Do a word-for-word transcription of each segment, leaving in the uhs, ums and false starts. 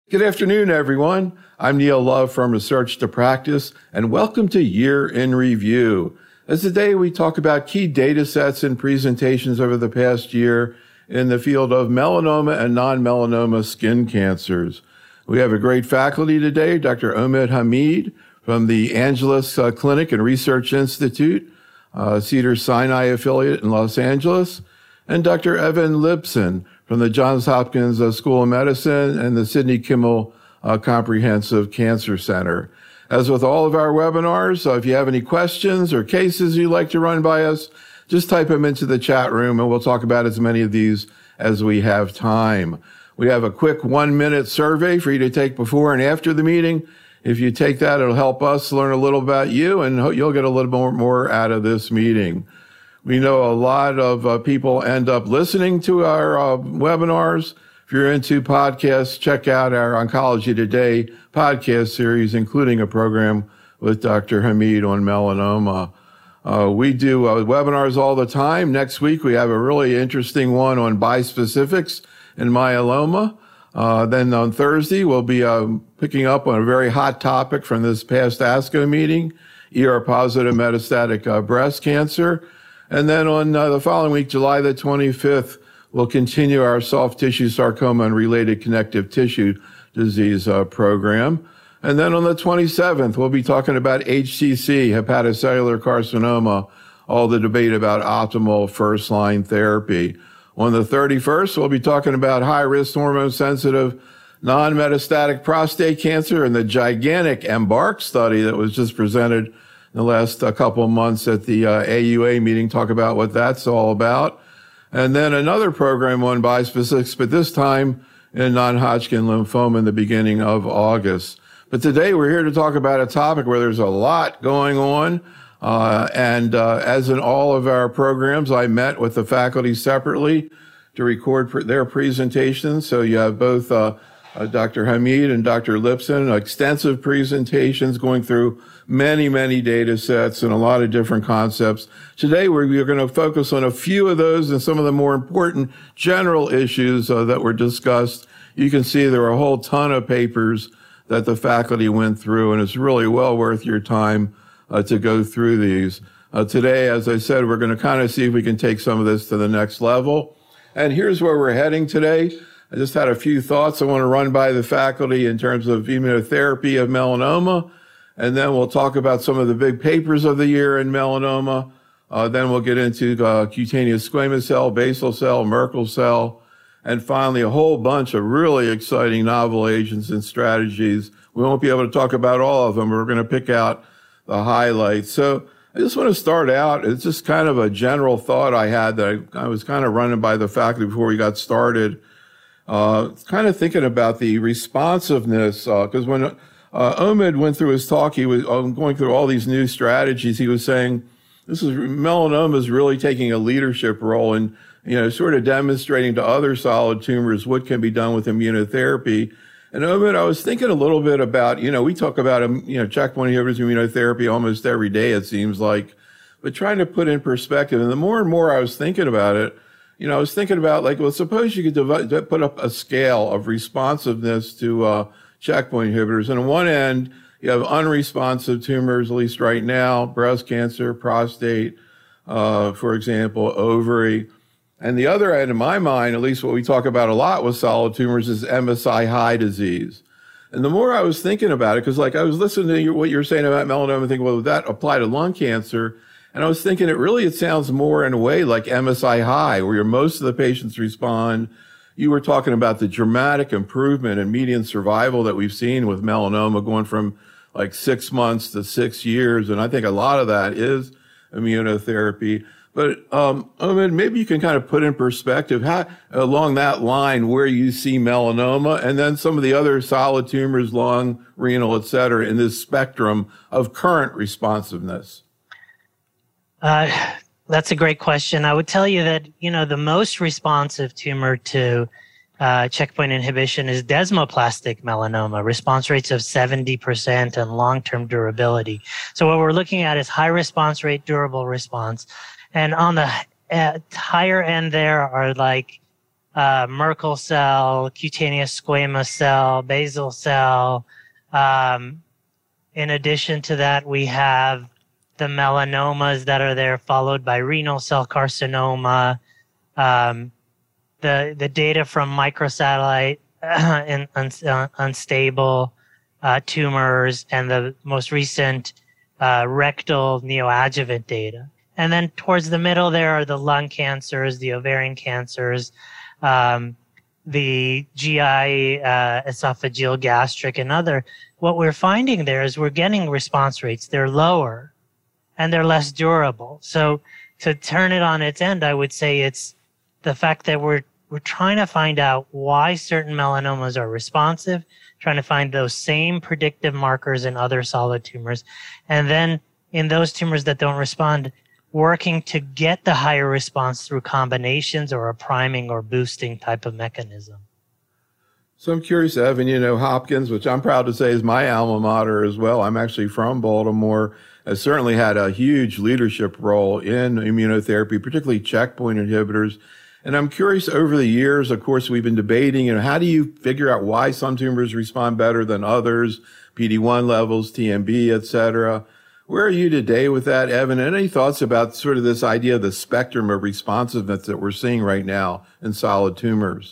Good afternoon, everyone. I'm Neil Love from Research to Practice, and welcome to Year in Review. As today we talk about key data sets and presentations over the past year in the field of melanoma and non-melanoma skin cancers. We have a great faculty today, Doctor Omid Hamid from the Angeles uh, Clinic and Research Institute, uh, Cedars-Sinai affiliate in Los Angeles, and Doctor Evan Lipson from the Johns Hopkins uh, School of Medicine and the Sidney Kimmel uh, Comprehensive Cancer Center. As with all of our webinars, uh, if you have any questions or cases you'd like to run by us, just type them into the chat room and we'll talk about as many of these as we have time. We have a quick one-minute survey for you to take before and after the meeting. If you take that, it'll help us learn a little about you and you'll get a little more, more out of this meeting. We know a lot of uh, people end up listening to our uh, webinars. If you're into podcasts, check out our Oncology Today podcast series, including a program with Doctor Hamid on melanoma. Uh, we do uh, webinars all the time. Next week, we have a really interesting one on bispecifics and myeloma. Uh, then on Thursday, we'll be uh, picking up on a very hot topic from this past ASCO meeting, E R-positive metastatic uh, breast cancer. And then on uh, the following week, July the twenty-fifth, we'll continue our soft tissue sarcoma and related connective tissue disease uh, program. And then on the twenty-seventh, we'll be talking about H C C, hepatocellular carcinoma, all the debate about optimal first-line therapy. On the thirty-first, we'll be talking about high-risk hormone-sensitive non-metastatic prostate cancer and the gigantic EMBARK study that was just presented in the last uh, couple of months at the uh, A U A meeting, talk about what that's all about. And then another program on bispecifics, but this time in non-Hodgkin lymphoma in the beginning of August. But today we're here to talk about a topic where there's a lot going on. Uh, and uh, as in all of our programs, I met with the faculty separately to record pr- their presentations. So you have both uh, uh, Doctor Hamid and Doctor Lipson, extensive presentations going through many, many data sets and a lot of different concepts. Today, we're, we're going to focus on a few of those and some of the more important general issues uh, that were discussed. You can see there are a whole ton of papers that the faculty went through, and it's really well worth your time uh, to go through these. Uh, today, as I said, we're going to kind of see if we can take some of this to the next level. And here's where we're heading today. I just had a few thoughts I want to run by the faculty in terms of immunotherapy of melanoma. And then we'll talk about some of the big papers of the year in melanoma. Uh, then we'll get into uh, cutaneous squamous cell, basal cell, Merkel cell, and finally a whole bunch of really exciting novel agents and strategies. We won't be able to talk about all of them. We're going to pick out the highlights. So I just want to start out. It's just kind of a general thought I had that I, I was kind of running by the faculty before we got started. Uh, kind of thinking about the responsiveness, because uh, when Uh, Omid went through his talk. He was um, going through all these new strategies. He was saying, this is melanoma is really taking a leadership role and, you know, sort of demonstrating to other solid tumors what can be done with immunotherapy. And Omid, I was thinking a little bit about, you know, we talk about, um, you know, checkpoint inhibitors, immunotherapy almost every day, it seems like, but trying to put in perspective. And the more and more I was thinking about it, you know, I was thinking about like, well, suppose you could divide, put up a scale of responsiveness to, uh, checkpoint inhibitors. And on one end, you have unresponsive tumors, at least right now, breast cancer, prostate, uh, for example, ovary. And the other end, in my mind, at least what we talk about a lot with solid tumors, is M S I high disease. And the more I was thinking about it, because like I was listening to your, what you were saying about melanoma and thinking, well, would that apply to lung cancer? And I was thinking it really, it sounds more in a way like M S I high, where most of the patients respond. You were talking about the dramatic improvement in median survival that we've seen with melanoma going from like six months to six years. And I think a lot of that is immunotherapy. But, um, Omid, maybe you can kind of put in perspective how, along that line, where you see melanoma and then some of the other solid tumors, lung, renal, et cetera, in this spectrum of current responsiveness. Uh, That's a great question. I would tell you that, you know, the most responsive tumor to uh, checkpoint inhibition is desmoplastic melanoma, response rates of seventy percent and long-term durability. So what we're looking at is high response rate, durable response. And on the uh, higher end there are like uh, Merkel cell, cutaneous squamous cell, basal cell. Um, in addition to that, we have the melanomas that are there, followed by renal cell carcinoma. Um, the the data from microsatellite uh, and un, uh, unstable uh, tumors, and the most recent uh, rectal neoadjuvant data. And then towards the middle, there are the lung cancers, the ovarian cancers, um, the G I, uh, esophageal, gastric, and other. What we're finding there is we're getting response rates. They're lower and they're less durable. So to turn it on its end, I would say it's the fact that we're we're trying to find out why certain melanomas are responsive, trying to find those same predictive markers in other solid tumors, and then in those tumors that don't respond, working to get the higher response through combinations or a priming or boosting type of mechanism. So I'm curious, Evan, you know, Hopkins, which I'm proud to say is my alma mater as well. I'm actually from Baltimore, has certainly had a huge leadership role in immunotherapy, particularly checkpoint inhibitors. And I'm curious, over the years, of course, we've been debating, you know, how do you figure out why some tumors respond better than others, P D one levels, T M B, et cetera. Where are you today with that, Evan? Any thoughts about sort of this idea of the spectrum of responsiveness that we're seeing right now in solid tumors?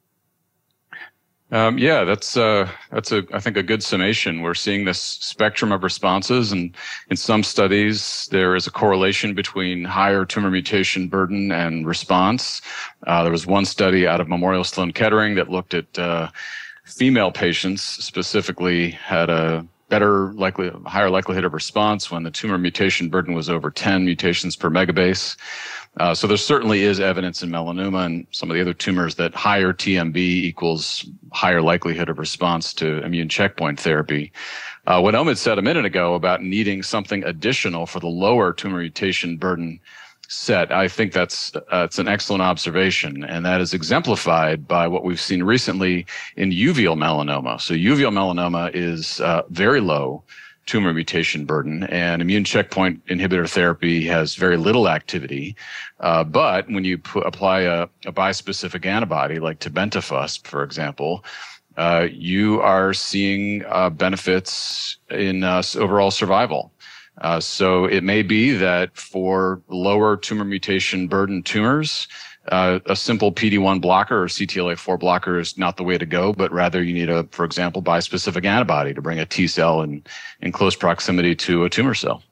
Um, yeah, that's uh, that's a I think a good summation. We're seeing this spectrum of responses, and in some studies there is a correlation between higher tumor mutation burden and response. Uh, there was one study out of Memorial Sloan Kettering that looked at uh, female patients specifically had a better likely higher likelihood of response when the tumor mutation burden was over ten mutations per megabase. Uh, so there certainly is evidence in melanoma and some of the other tumors that higher T M B equals higher likelihood of response to immune checkpoint therapy. Uh, what Omid said a minute ago about needing something additional for the lower tumor mutation burden set, I think that's uh, it's an excellent observation, and that is exemplified by what we've seen recently in uveal melanoma. So uveal melanoma is uh, very low tumor mutation burden, and immune checkpoint inhibitor therapy has very little activity. Uh, but when you pu- apply a, a bispecific antibody like tebentafusp, for example, uh, you are seeing uh, benefits in uh, overall survival. Uh, so it may be that for lower tumor mutation burden tumors, Uh, a simple P D one blocker or C T L A four blocker is not the way to go, but rather you need a, for example, bispecific antibody to bring a T cell in, in close proximity to a tumor cell.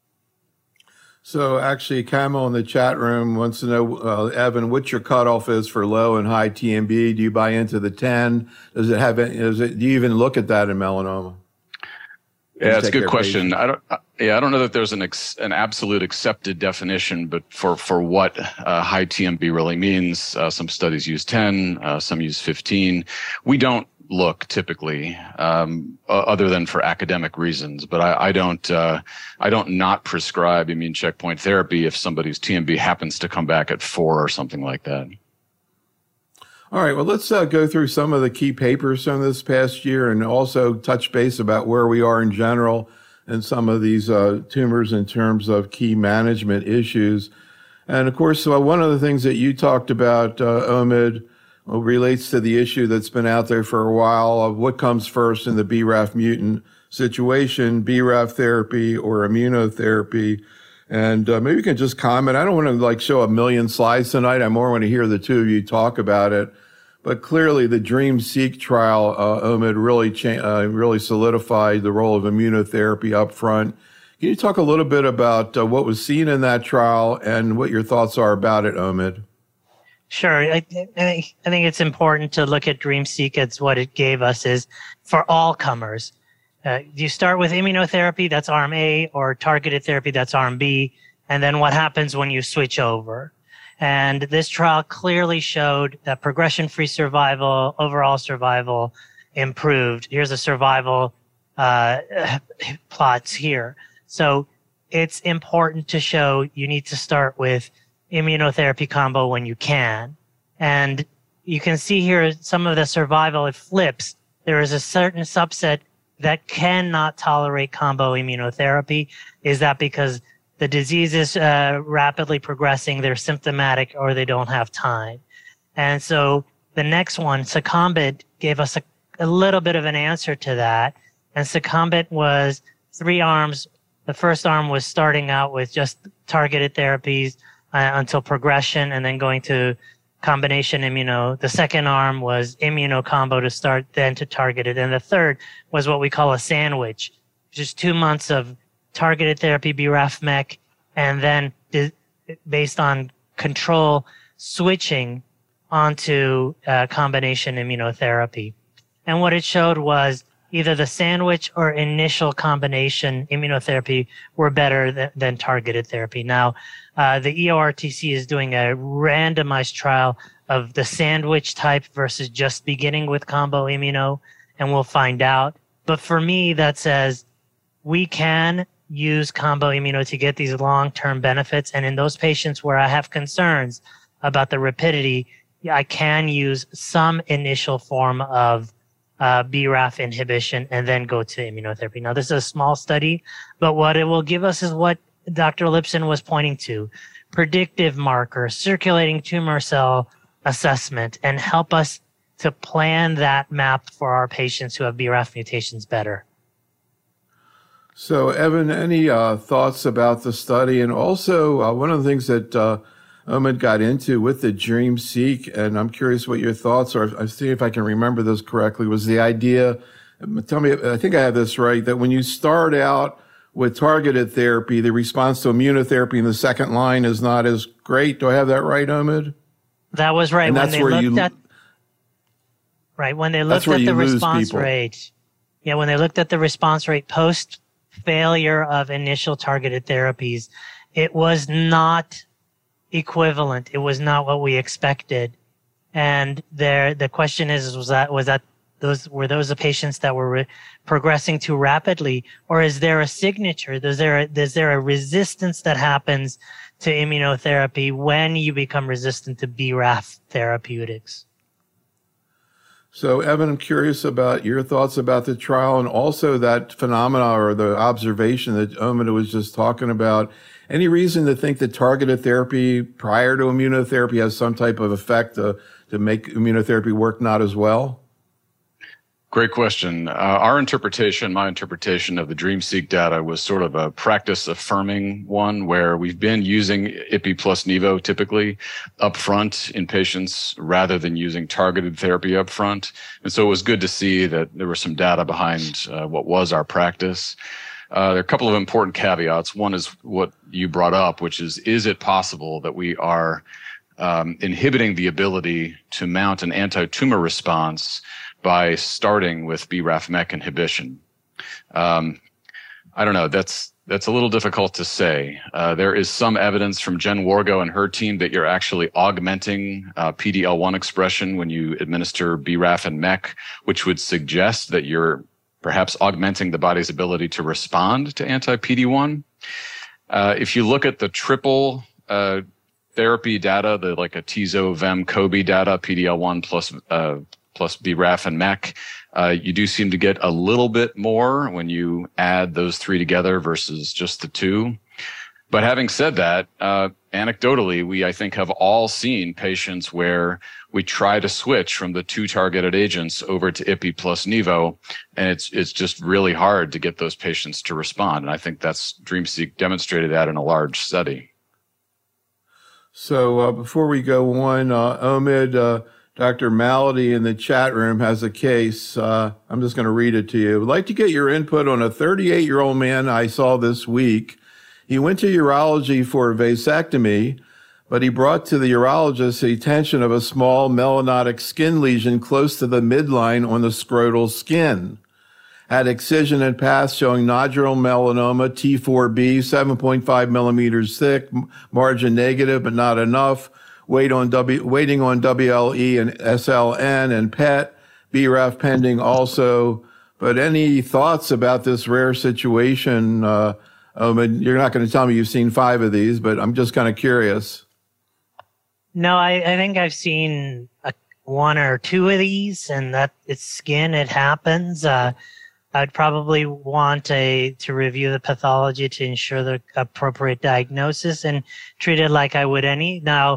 So actually, Camel in the chat room wants to know, uh, Evan, what your cutoff is for low and high T M B. Do you buy into the ten? Does it have? Is it? Do you even look at that in melanoma? Yeah, it's a good question. Patients? I don't. Yeah, I don't know that there's an ex, an absolute accepted definition, but for for what uh, high T M B really means, uh, some studies use ten, uh, some use fifteen. We don't look typically, um, other than for academic reasons. But I, I don't. Uh, I don't not prescribe immune checkpoint therapy if somebody's T M B happens to come back at four or something like that. All right, well, let's uh, go through some of the key papers from this past year and also touch base about where we are in general and some of these uh, tumors in terms of key management issues. And of course, uh, one of the things that you talked about, uh, Omid, uh, relates to the issue that's been out there for a while of what comes first in the B R A F mutant situation, B R A F therapy or immunotherapy. And uh, maybe you can just comment. I don't want to like show a million slides tonight. I more want to hear the two of you talk about it. But clearly, the DREAM-seq trial, uh, Omid, really cha- uh, really solidified the role of immunotherapy up front. Can you talk a little bit about uh, what was seen in that trial and what your thoughts are about it, Omid? Sure. I, I think it's important to look at DREAM-seq as what it gave us is for all comers. Uh, you start with immunotherapy, that's arm A, or targeted therapy, that's arm B, and then what happens when you switch over. And this trial clearly showed that progression-free survival, overall survival improved. Here's a survival uh, plots here. So it's important to show you need to start with immunotherapy combo when you can. And you can see here some of the survival, it flips. There is a certain subset that cannot tolerate combo immunotherapy. Is that because the disease is uh, rapidly progressing, they're symptomatic, or they don't have time? And so the next one, Secumbent, gave us a, a little bit of an answer to that. And Secumbent was three arms. The first arm was starting out with just targeted therapies uh, until progression, and then going to combination immuno. The second arm was immuno combo to start, then to targeted. And the third was what we call a sandwich, just two months of targeted therapy, B R A F, M E C, and then based on control, switching onto uh, combination immunotherapy. And what it showed was either the sandwich or initial combination immunotherapy were better th- than targeted therapy. Now, uh, the E O R T C is doing a randomized trial of the sandwich type versus just beginning with combo immuno, and we'll find out. But for me, that says we can use combo immuno to get these long-term benefits. And in those patients where I have concerns about the rapidity, I can use some initial form of uh, B R A F inhibition and then go to immunotherapy. Now, this is a small study, but what it will give us is what Doctor Lipson was pointing to: predictive markers, circulating tumor cell assessment, and help us to plan that map for our patients who have B R A F mutations better. So, Evan, any uh, thoughts about the study? And also, uh, one of the things that uh, Omid got into with the DreamSeq, and I'm curious what your thoughts are. I see if I can remember this correctly, was the idea, tell me, I think I have this right, that when you start out with targeted therapy, the response to immunotherapy in the second line is not as great. Do I have that right, Omid? That was right. And when that's they where looked you, at, right, when they looked at the response rate, yeah, when they looked at the response rate post failure of initial targeted therapies, it was not equivalent. It was not what we expected. And there, the question is, was that, was that those, were those the patients that were re- progressing too rapidly? Or is there a signature? Is there a, is there a resistance that happens to immunotherapy when you become resistant to B R A F therapeutics? So, Evan, I'm curious about your thoughts about the trial and also that phenomena or the observation that Omid was just talking about. Any reason to think that targeted therapy prior to immunotherapy has some type of effect to, to make immunotherapy work not as well? Great question. Uh, our interpretation, my interpretation of the DreamSeq data was sort of a practice affirming one where we've been using I P I plus Nivo typically upfront in patients rather than using targeted therapy upfront. And so it was good to see that there was some data behind uh, what was our practice. Uh, there are a couple of important caveats. One is what you brought up, which is, is it possible that we are um, inhibiting the ability to mount an anti-tumor response by starting with B R A F M E C inhibition? Um, I don't know. That's that's a little difficult to say. Uh, there is some evidence from Jen Wargo and her team that you're actually augmenting uh, P D L one expression when you administer B R A F and M E C, which would suggest that you're perhaps augmenting the body's ability to respond to anti-P D one. Uh, if you look at the triple uh, therapy data, the like a Tizo, Vem, Cobi data, P D L one plus uh, plus B R A F and M E C, uh, you do seem to get a little bit more when you add those three together versus just the two. But having said that, uh, anecdotally, we, I think, have all seen patients where we try to switch from the two targeted agents over to I P I plus Nivo, and it's it's just really hard to get those patients to respond. And I think that's DreamSeq demonstrated that in a large study. So uh, before we go on, uh, Omid, uh, Doctor Malady in the chat room has a case. Uh, I'm just going to read it to you. I'd like to get your input on a thirty-eight-year-old man I saw this week. He went to urology for a vasectomy, but he brought to the urologist the attention of a small melanotic skin lesion close to the midline on the scrotal skin. Had excision and path showing nodular melanoma, T four B, seven point five millimeters thick, margin negative, but not enough. Wait on W, waiting on W L E and S L N and P E T, B R A F pending also. But any thoughts about this rare situation? Uh, um, and you're not going to tell me you've seen five of these, but I'm just kind of curious. No, I, I think I've seen a, one or two of these, and that it's skin. It happens. Uh, I'd probably want a to review the pathology to ensure the appropriate diagnosis and treat it like I would any. Now,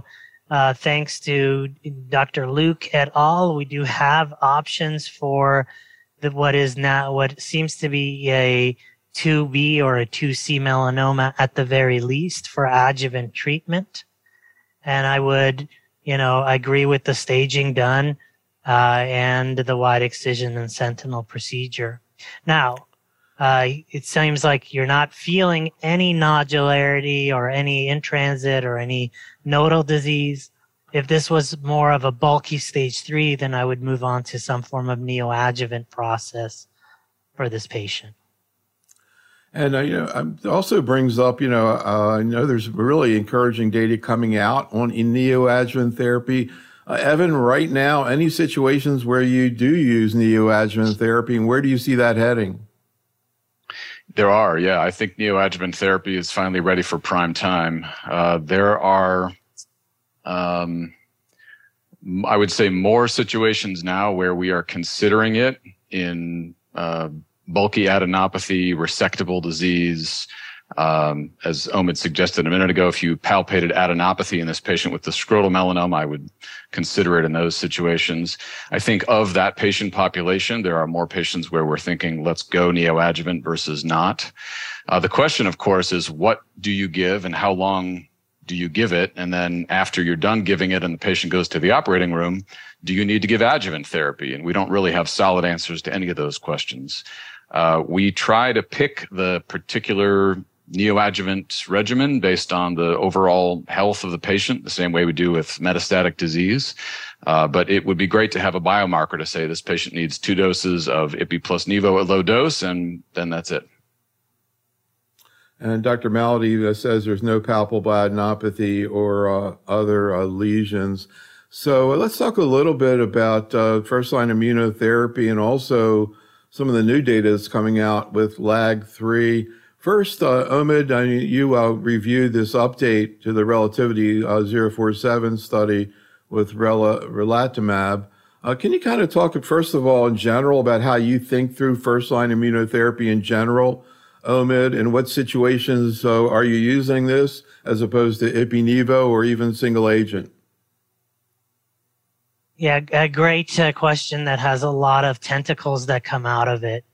uh, thanks to Doctor Luke et al., we do have options for the, what is now what seems to be a two B or a two C melanoma at the very least for adjuvant treatment. And I would, you know, agree with the staging done uh, and the wide excision and sentinel procedure. Now, uh, it seems like you're not feeling any nodularity or any in-transit or any nodal disease. If this was more of a bulky stage three, then I would move on to some form of neoadjuvant process for this patient. And, uh, you know, it also brings up, you know, uh, I know there's really encouraging data coming out on in neoadjuvant therapy. Uh, Evan, right now, any situations where you do use neoadjuvant therapy, and where do you see that heading? There are, yeah. I think neoadjuvant therapy is finally ready for prime time. Uh, there are, um, I would say, more situations now where we are considering it in uh, bulky adenopathy, resectable disease. Um, as Omid suggested a minute ago, if you palpated adenopathy in this patient with the scrotal melanoma, I would consider it in those situations. I think of that patient population, there are more patients where we're thinking, let's go neoadjuvant versus not. Uh, the question, of course, is what do you give and how long do you give it? And then after you're done giving it and the patient goes to the operating room, do you need to give adjuvant therapy? And we don't really have solid answers to any of those questions. Uh, we try to pick the particular neoadjuvant regimen based on the overall health of the patient, the same way we do with metastatic disease. Uh, but it would be great to have a biomarker to say this patient needs two doses of Ipi plus Nivo at low dose, and then that's it. And Doctor Malady says there's no palpable adenopathy or uh, other uh, lesions. So uh, let's talk a little bit about uh, first-line immunotherapy and also some of the new data that's coming out with L A G three. First, uh, Omid, uh, you uh, reviewed this update to the Relativity uh, zero four seven study with rel- relatlimab. Uh, can you kind of talk, first of all, in general, about how you think through first-line immunotherapy in general, Omid, and what situations uh, are you using this as opposed to Ipi-Nivo or even single agent? Yeah, a great uh, question that has a lot of tentacles that come out of it.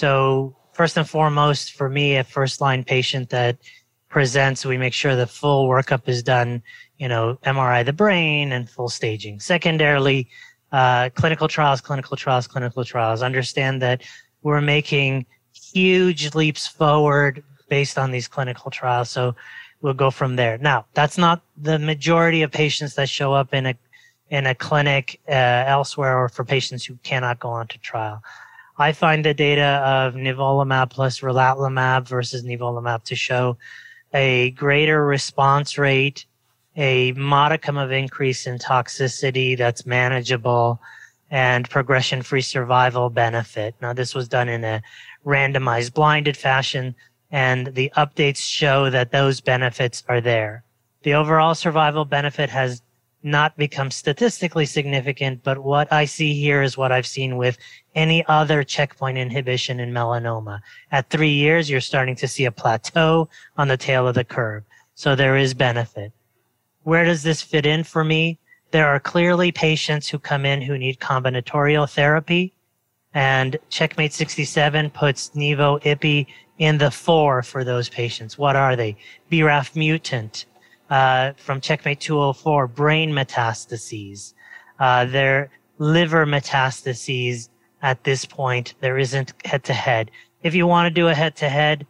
So first and foremost, for me, a first-line patient that presents, we make sure the full workup is done, you know, M R I of the brain and full staging. Secondarily, uh, clinical trials, clinical trials, clinical trials. Understand that we're making huge leaps forward based on these clinical trials. So we'll go from there. Now, that's not the majority of patients that show up in a in a clinic uh, elsewhere or for patients who cannot go on to trial. I find the data of nivolumab plus relatlimab versus nivolumab to show a greater response rate, a modicum of increase in toxicity that's manageable, and progression-free survival benefit. Now, this was done in a randomized blinded fashion, and the updates show that those benefits are there. The overall survival benefit has not become statistically significant, but what I see here is what I've seen with any other checkpoint inhibition in melanoma. At three years, you're starting to see a plateau on the tail of the curve. So there is benefit. Where does this fit in for me? There are clearly patients who come in who need combinatorial therapy, and Checkmate sixty-seven puts Nivo Ipi in the four for those patients. What are they? B R A F mutant. Uh, from Checkmate two oh four, brain metastases. Uh, their liver metastases at this point, there isn't head-to-head. If you want to do a head-to-head,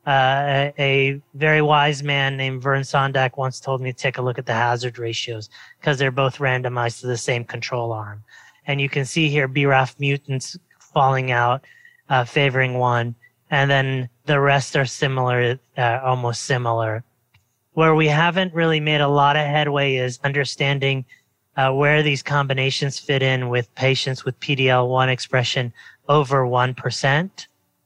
uh, a, a very wise man named Vern Sondak once told me to take a look at the hazard ratios because they're both randomized to the same control arm. And you can see here B R A F mutants falling out, uh, favoring one, and then the rest are similar, uh, almost similar. Where we haven't really made a lot of headway is understanding uh, where these combinations fit in with patients with P D L one expression over one percent.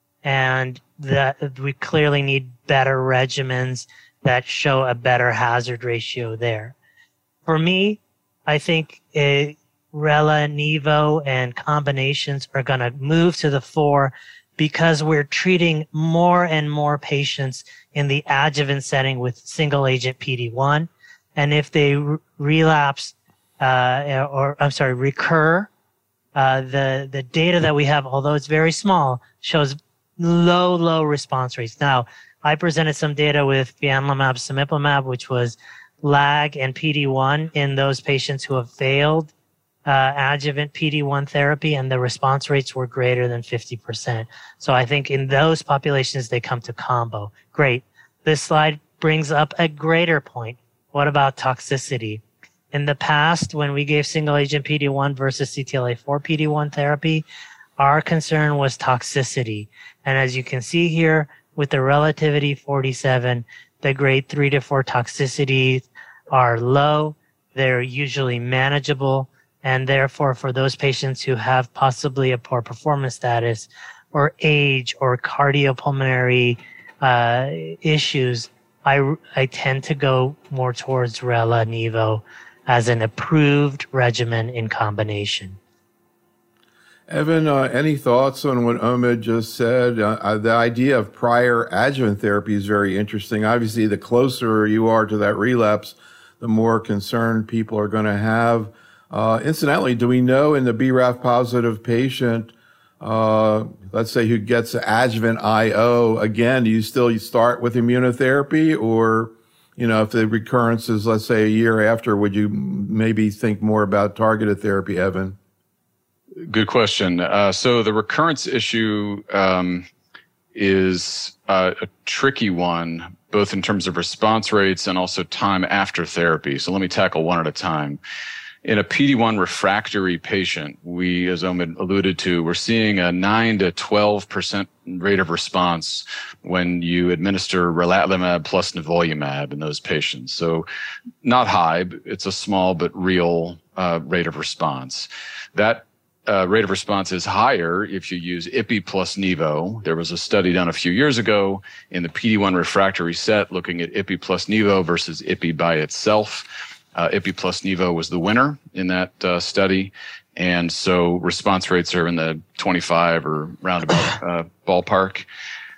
And that we clearly need better regimens that show a better hazard ratio there. For me, I think uh, Rela, Nivo, and combinations are going to move to the fore because we're treating more and more patients in the adjuvant setting with single agent P D one. And if they re- relapse, uh, or I'm sorry, recur, uh, the, the data that we have, although it's very small, shows low, low response rates. Now, I presented some data with fianlimab, cemiplimab, which was L A G and P D one in those patients who have failed uh, adjuvant P D one therapy, and the response rates were greater than fifty percent. So I think in those populations, they come to combo. Great. This slide brings up a greater point. What about toxicity? In the past, when we gave single agent P D one versus C T L A four P D one therapy, our concern was toxicity. And as you can see here, with the relativity forty-seven, the grade three to four toxicities are low. They're usually manageable. And therefore, for those patients who have possibly a poor performance status or age or cardiopulmonary uh, issues, I, I tend to go more towards Rela-Nivo as an approved regimen in combination. Evan, uh, any thoughts on what Omid just said? Uh, the idea of prior adjuvant therapy is very interesting. Obviously, the closer you are to that relapse, the more concern people are going to have. Uh, incidentally, do we know in the B R A F positive patient, uh, let's say who gets adjuvant I O, again, do you still start with immunotherapy, or, you know, if the recurrence is, let's say, a year after, would you maybe think more about targeted therapy, Evan? Good question. Uh, so the recurrence issue um, is uh, a tricky one, both in terms of response rates and also time after therapy. So let me tackle one at a time. In a P D one refractory patient, we, as Omid alluded to, we're seeing a nine to twelve percent rate of response when you administer relatlimab plus nivolumab in those patients. So not high, but it's a small but real uh, rate of response. That Uh, rate of response is higher if you use Ipi plus Nivo. There was a study done a few years ago in the P D one refractory set looking at Ipi plus Nivo versus Ipi by itself. Uh, Ipi plus Nivo was the winner in that uh, study. And so response rates are in the twenty-five or roundabout uh, ballpark.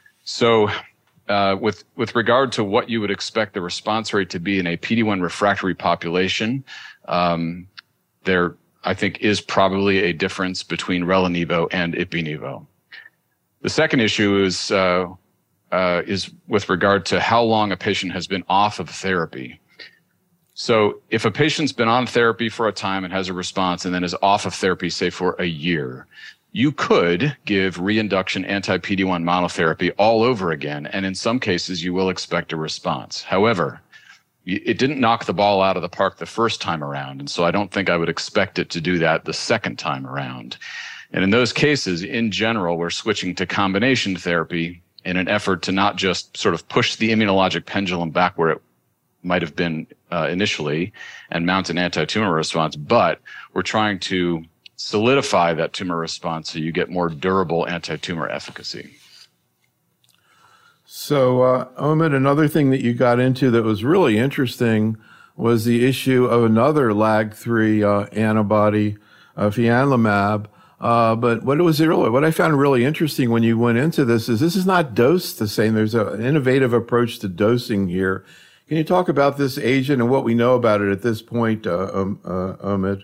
So uh, with, with regard to what you would expect the response rate to be in a P D one refractory population, um, there I think is probably a difference between Rela-Nivo and Ipi-Nivo. The second issue is uh, uh, is with regard to how long a patient has been off of therapy. So if a patient's been on therapy for a time and has a response and then is off of therapy, say for a year, you could give reinduction anti-P D one monotherapy all over again, and in some cases you will expect a response. However, it didn't knock the ball out of the park the first time around, and so I don't think I would expect it to do that the second time around. And in those cases, in general, we're switching to combination therapy in an effort to not just sort of push the immunologic pendulum back where it might have been uh, initially and mount an anti-tumor response, but we're trying to solidify that tumor response so you get more durable anti-tumor efficacy. So, uh, Omid, another thing that you got into that was really interesting was the issue of another L A G three uh, antibody, uh, fianlimab. Uh, but what was it really, what I found really interesting when you went into this is this is not dosed the same. There's a, an innovative approach to dosing here. Can you talk about this agent and what we know about it at this point, uh, um, uh, Omid?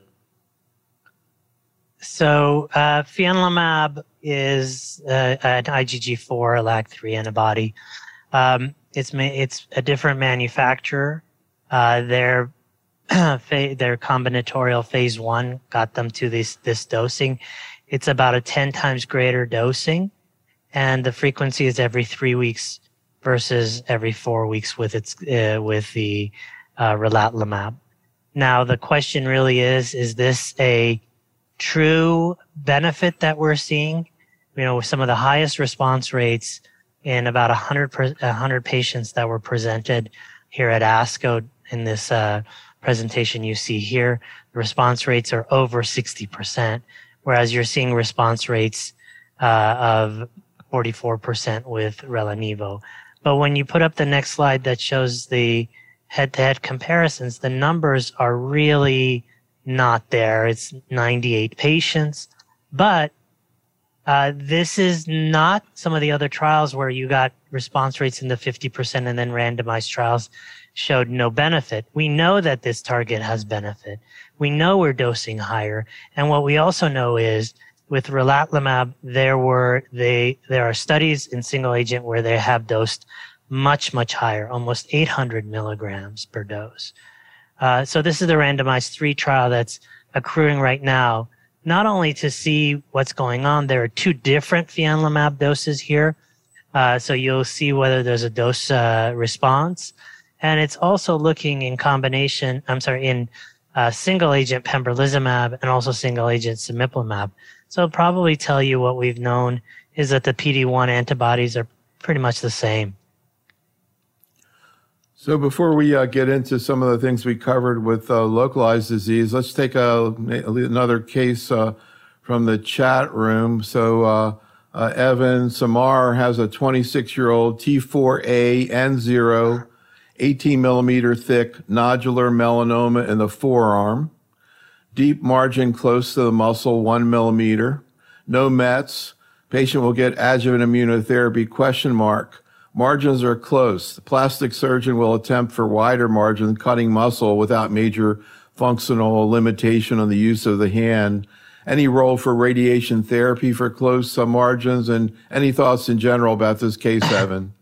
So uh, fianlimab is uh, an I G G four L A G three antibody. Um, it's ma- it's a different manufacturer. Uh, their their combinatorial phase one got them to this this dosing. It's about a ten times greater dosing, and the frequency is every three weeks versus every four weeks with its uh, with the uh, relatlimab. Now the question really is: is this a true benefit that we're seeing? You know, some of the highest response rates in about one hundred, one hundred patients that were presented here at ASCO in this uh, presentation you see here, the response rates are over sixty percent, whereas you're seeing response rates uh, of forty-four percent with Rela-Nivo. But when you put up the next slide that shows the head-to-head comparisons, the numbers are really not there. It's ninety-eight patients, but uh, this is not some of the other trials where you got response rates in the fifty percent and then randomized trials. showed no benefit. We know that this target has benefit. We know we're dosing higher. And what we also know is with relatlimab, there were they there are studies in single agent where they have dosed much, much higher, almost eight hundred milligrams per dose. Uh, so this is the randomized three trial that's accruing right now, not only to see what's going on. There are two different fianlimab doses here. Uh, so you'll see whether there's a dose uh, response. And it's also looking in combination, I'm sorry, in uh, single agent pembrolizumab and also single agent cemiplimab. So it'll probably tell you what we've known is that the P D one antibodies are pretty much the same. So before we uh, get into some of the things we covered with uh, localized disease, let's take a, another case uh, from the chat room. So uh, uh, Evan Samar has a twenty-six-year-old T four A N zero, eighteen millimeter thick nodular melanoma in the forearm, deep margin close to the muscle, one millimeter, no Mets. Patient will get adjuvant immunotherapy, question mark. Margins are close. The plastic surgeon will attempt for wider margin, cutting muscle without major functional limitation on the use of the hand. Any role for radiation therapy for close uh, margins, and any thoughts in general about this case, Evan?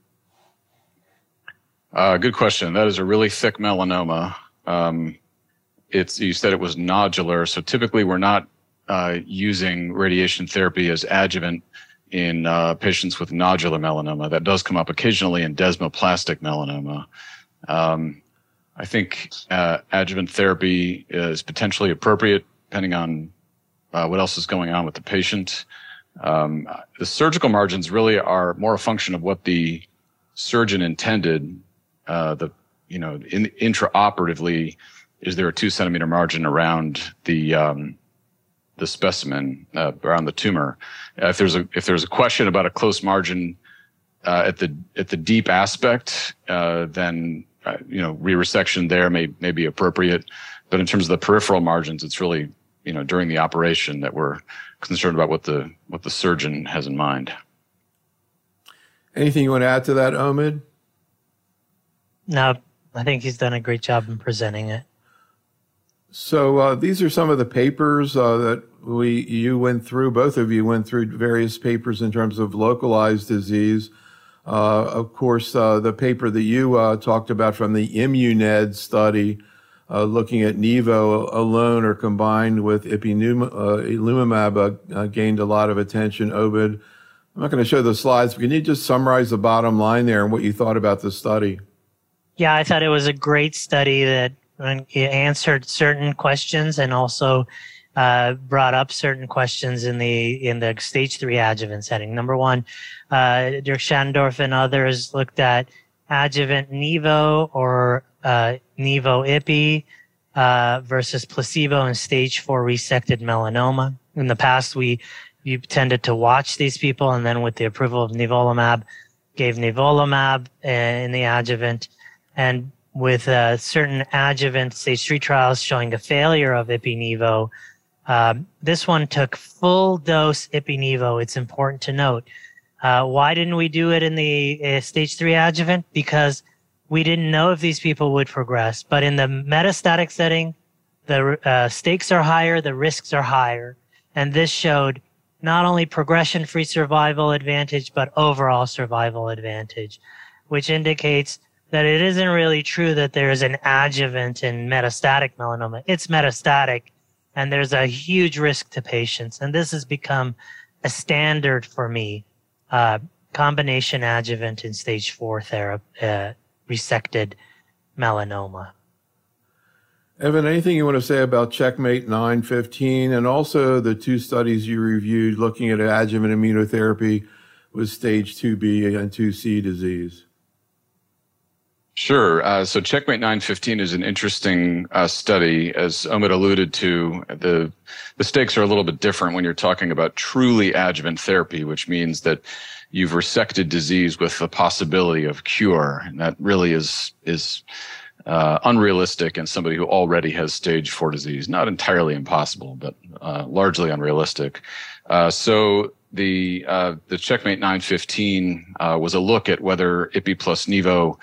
Uh, good question. That is a really thick melanoma. Um, it's you said it was nodular, so typically we're not uh, using radiation therapy as adjuvant in uh, patients with nodular melanoma. That does come up occasionally in desmoplastic melanoma. Um, I think uh, adjuvant therapy is potentially appropriate depending on uh, what else is going on with the patient. Um, the surgical margins really are more a function of what the surgeon intended. Uh, the you know in, intraoperatively, is there a two centimeter margin around the um, the specimen uh, around the tumor? Uh, if there's a if there's a question about a close margin uh, at the at the deep aspect, uh, then uh, you know re-resection there may may be appropriate. But in terms of the peripheral margins, it's really you know during the operation that we're concerned about what the what the surgeon has in mind. Anything you want to add to that, Omid? No, I think he's done a great job in presenting it. So uh, these are some of the papers uh, that we you went through. Both of you went through various papers in terms of localized disease. Uh, of course, uh, the paper that you uh, talked about from the ImmuNed study, uh, looking at Nivo alone or combined with ipilimumab, uh, uh, gained a lot of attention. Obed, I'm not going to show the slides, but can you just summarize the bottom line there and what you thought about the study? Yeah, I thought it was a great study that it answered certain questions and also uh, brought up certain questions in the in the stage three adjuvant setting. Number one, uh, Dirk Schandorf and others looked at adjuvant Nivo or uh, Nivo-Ipi uh, versus placebo in stage four resected melanoma. In the past, we you tended to watch these people, and then with the approval of nivolumab, gave nivolumab uh, in the adjuvant, and with uh, certain adjuvant stage three trials showing a failure of Ipi-Nivo. Um, this one took full dose Ipi-Nivo. It's important to note. Uh, why didn't we do it in the uh, stage three adjuvant? Because we didn't know if these people would progress. But in the metastatic setting, the uh, stakes are higher, the risks are higher. And this showed not only progression-free survival advantage, but overall survival advantage, which indicates that it isn't really true that there is an adjuvant in metastatic melanoma. It's metastatic, and there's a huge risk to patients. And this has become a standard for me, uh, combination adjuvant in stage four therapy, uh, resected melanoma. Evan, anything you want to say about Checkmate nine fifteen and also the two studies you reviewed looking at adjuvant immunotherapy with stage two B and two C disease? Sure. Uh, so Checkmate nine fifteen is an interesting uh, study. As Omid alluded to, the the stakes are a little bit different when you're talking about truly adjuvant therapy, which means that you've resected disease with the possibility of cure. And that really is is uh, unrealistic in somebody who already has stage four disease. Not entirely impossible, but uh, largely unrealistic. Uh, so the uh, the Checkmate nine fifteen uh, was a look at whether Ipi plus Nivo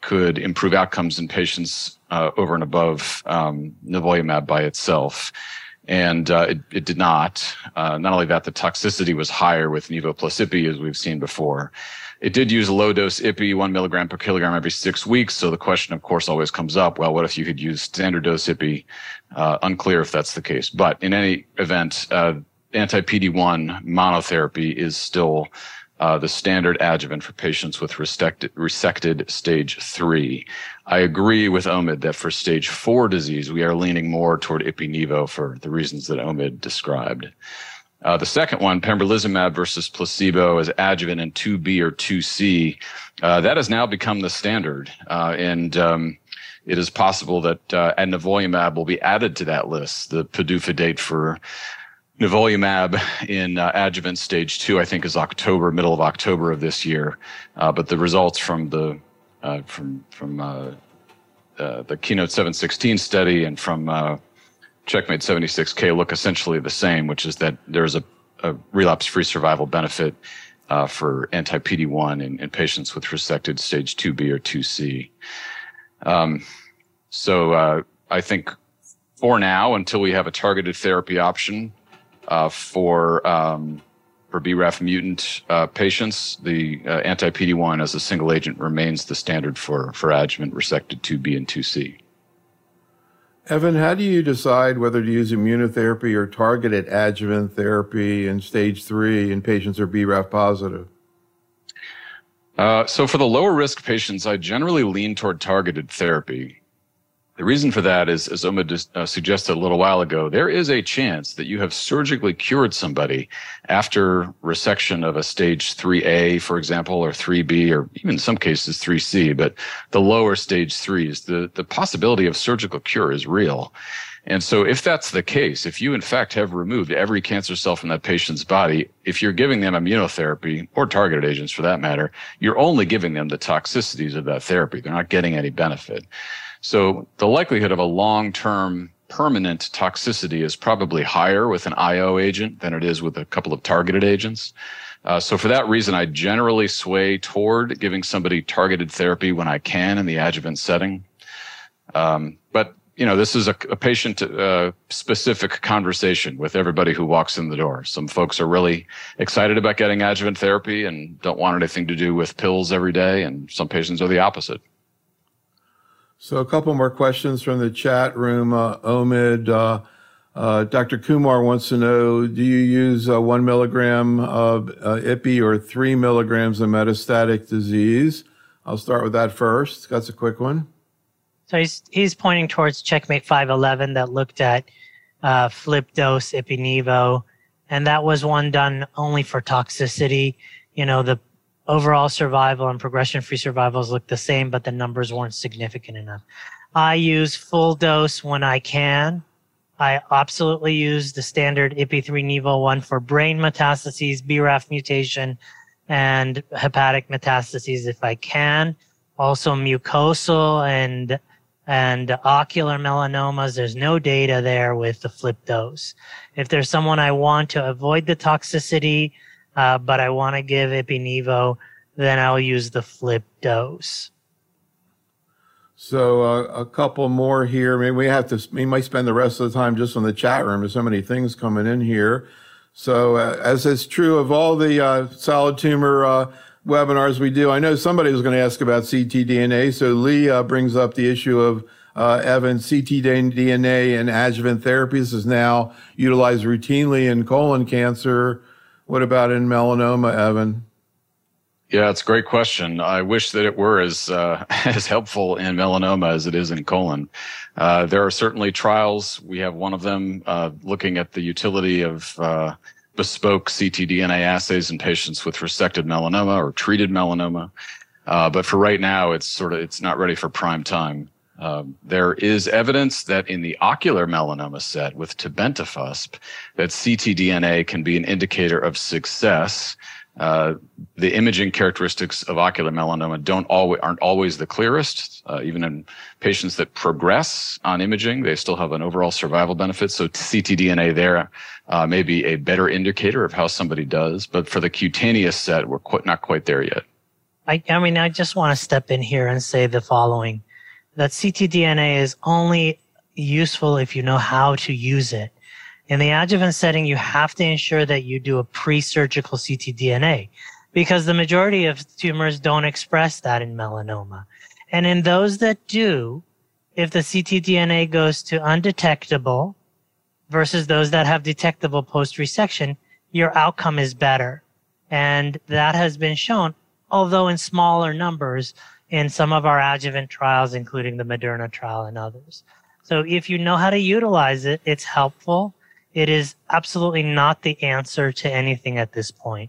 could improve outcomes in patients uh, over and above um, nivolumab by itself. And uh, it, it did not. Uh, not only that, the toxicity was higher with Nivo plus Ipi, as we've seen before. It did use low-dose Ipi, one milligram per kilogram every six weeks. So the question, of course, always comes up, well, what if you could use standard-dose Ipi? Uh, unclear if that's the case. But in any event, uh, anti-P D one monotherapy is still uh, the standard adjuvant for patients with resected, resected stage three. I agree with Omid that for stage four disease, we are leaning more toward Ipi-Nivo for the reasons that Omid described. Uh, the second one, pembrolizumab versus placebo as adjuvant in two B or two C, uh, that has now become the standard. Uh, and um, it is possible that uh, nivolumab will be added to that list. The P D U F A date for nivolumab in uh, adjuvant stage two, I think, is October, middle of October of this year. Uh, but the results from the uh, from from uh, uh, the Keynote seven sixteen study and from uh, Checkmate seventy-six K look essentially the same, which is that there's a, a relapse-free survival benefit uh, for anti-P D one in, in patients with resected stage two B or two C. Um, so uh, I think for now, until we have a targeted therapy option uh, for um, for B RAF mutant uh, patients, the uh, anti-P D one as a single agent remains the standard for, for adjuvant resected two B and two C. Evan, how do you decide whether to use immunotherapy or targeted adjuvant therapy in stage three in patients who are B RAF positive? Uh, so for the lower risk patients, I generally lean toward targeted therapy. The reason for that is, as Omid uh, suggested a little while ago, there is a chance that you have surgically cured somebody after resection of a stage three A, for example, or three B, or even in some cases three C, but the lower stage threes, the, the possibility of surgical cure is real. And so if that's the case, if you in fact have removed every cancer cell from that patient's body, if you're giving them immunotherapy or targeted agents for that matter, you're only giving them the toxicities of that therapy. They're not getting any benefit. So the likelihood of a long-term permanent toxicity is probably higher with an I O agent than it is with a couple of targeted agents. Uh, so for that reason, I generally sway toward giving somebody targeted therapy when I can in the adjuvant setting. Um, but you know, this is a, a patient-specific uh, conversation with everybody who walks in the door. Some folks are really excited about getting adjuvant therapy and don't want anything to do with pills every day, and some patients are the opposite. So a couple more questions from the chat room. Uh, Omid, uh, uh, Doctor Kumar wants to know, do you use uh, one milligram of uh, Ipi or three milligrams of metastatic disease? I'll start with that first. That's a quick one. So he's he's pointing towards Checkmate five eleven that looked at uh, flip dose Ipi-Nivo, and that was one done only for toxicity. You know, the overall survival and progression-free survivals look the same, but the numbers weren't significant enough. I use full dose when I can. I absolutely use the standard Ipi three Nivo one for brain metastases, B RAF mutation, and hepatic metastases if I can. Also mucosal and and ocular melanomas, there's no data there with the flip dose. If there's someone I want to avoid the toxicity, uh, but I want to give Ipi-Nivo, then I'll use the flip dose. So uh, a couple more here. Maybe we have to, we might spend the rest of the time just on the chat room. There's so many things coming in here. So uh, as is true of all the uh, solid tumor uh, webinars we do, I know somebody was going to ask about C T D N A. So Lee uh, brings up the issue of uh, Evan, C T D N A and adjuvant therapies is now utilized routinely in colon cancer. What about in melanoma, Evan? Yeah, it's a great question. I wish that it were as uh, as helpful in melanoma as it is in colon. Uh, there are certainly trials. We have one of them uh, looking at the utility of uh, bespoke C T D N A assays in patients with resected melanoma or treated melanoma. Uh, but for right now, it's sort of it's not ready for prime time. Um, there is evidence that in the ocular melanoma set with tebentafusp, that C T D N A can be an indicator of success. Uh, the imaging characteristics of ocular melanoma don't always aren't always the clearest. Uh, even in patients that progress on imaging, they still have an overall survival benefit. So C T D N A there uh, may be a better indicator of how somebody does. But for the cutaneous set, we're quite, not quite there yet. I, I mean, I just want to step in here and say the following, that ctDNA is only useful if you know how to use it. In the adjuvant setting, you have to ensure that you do a pre-surgical ctDNA because the majority of tumors don't express that in melanoma. And in those that do, if the ctDNA goes to undetectable versus those that have detectable post-resection, your outcome is better. And that has been shown, although in smaller numbers, in some of our adjuvant trials, including the Moderna trial and others. So if you know how to utilize it, it's helpful. It is absolutely not the answer to anything at this point.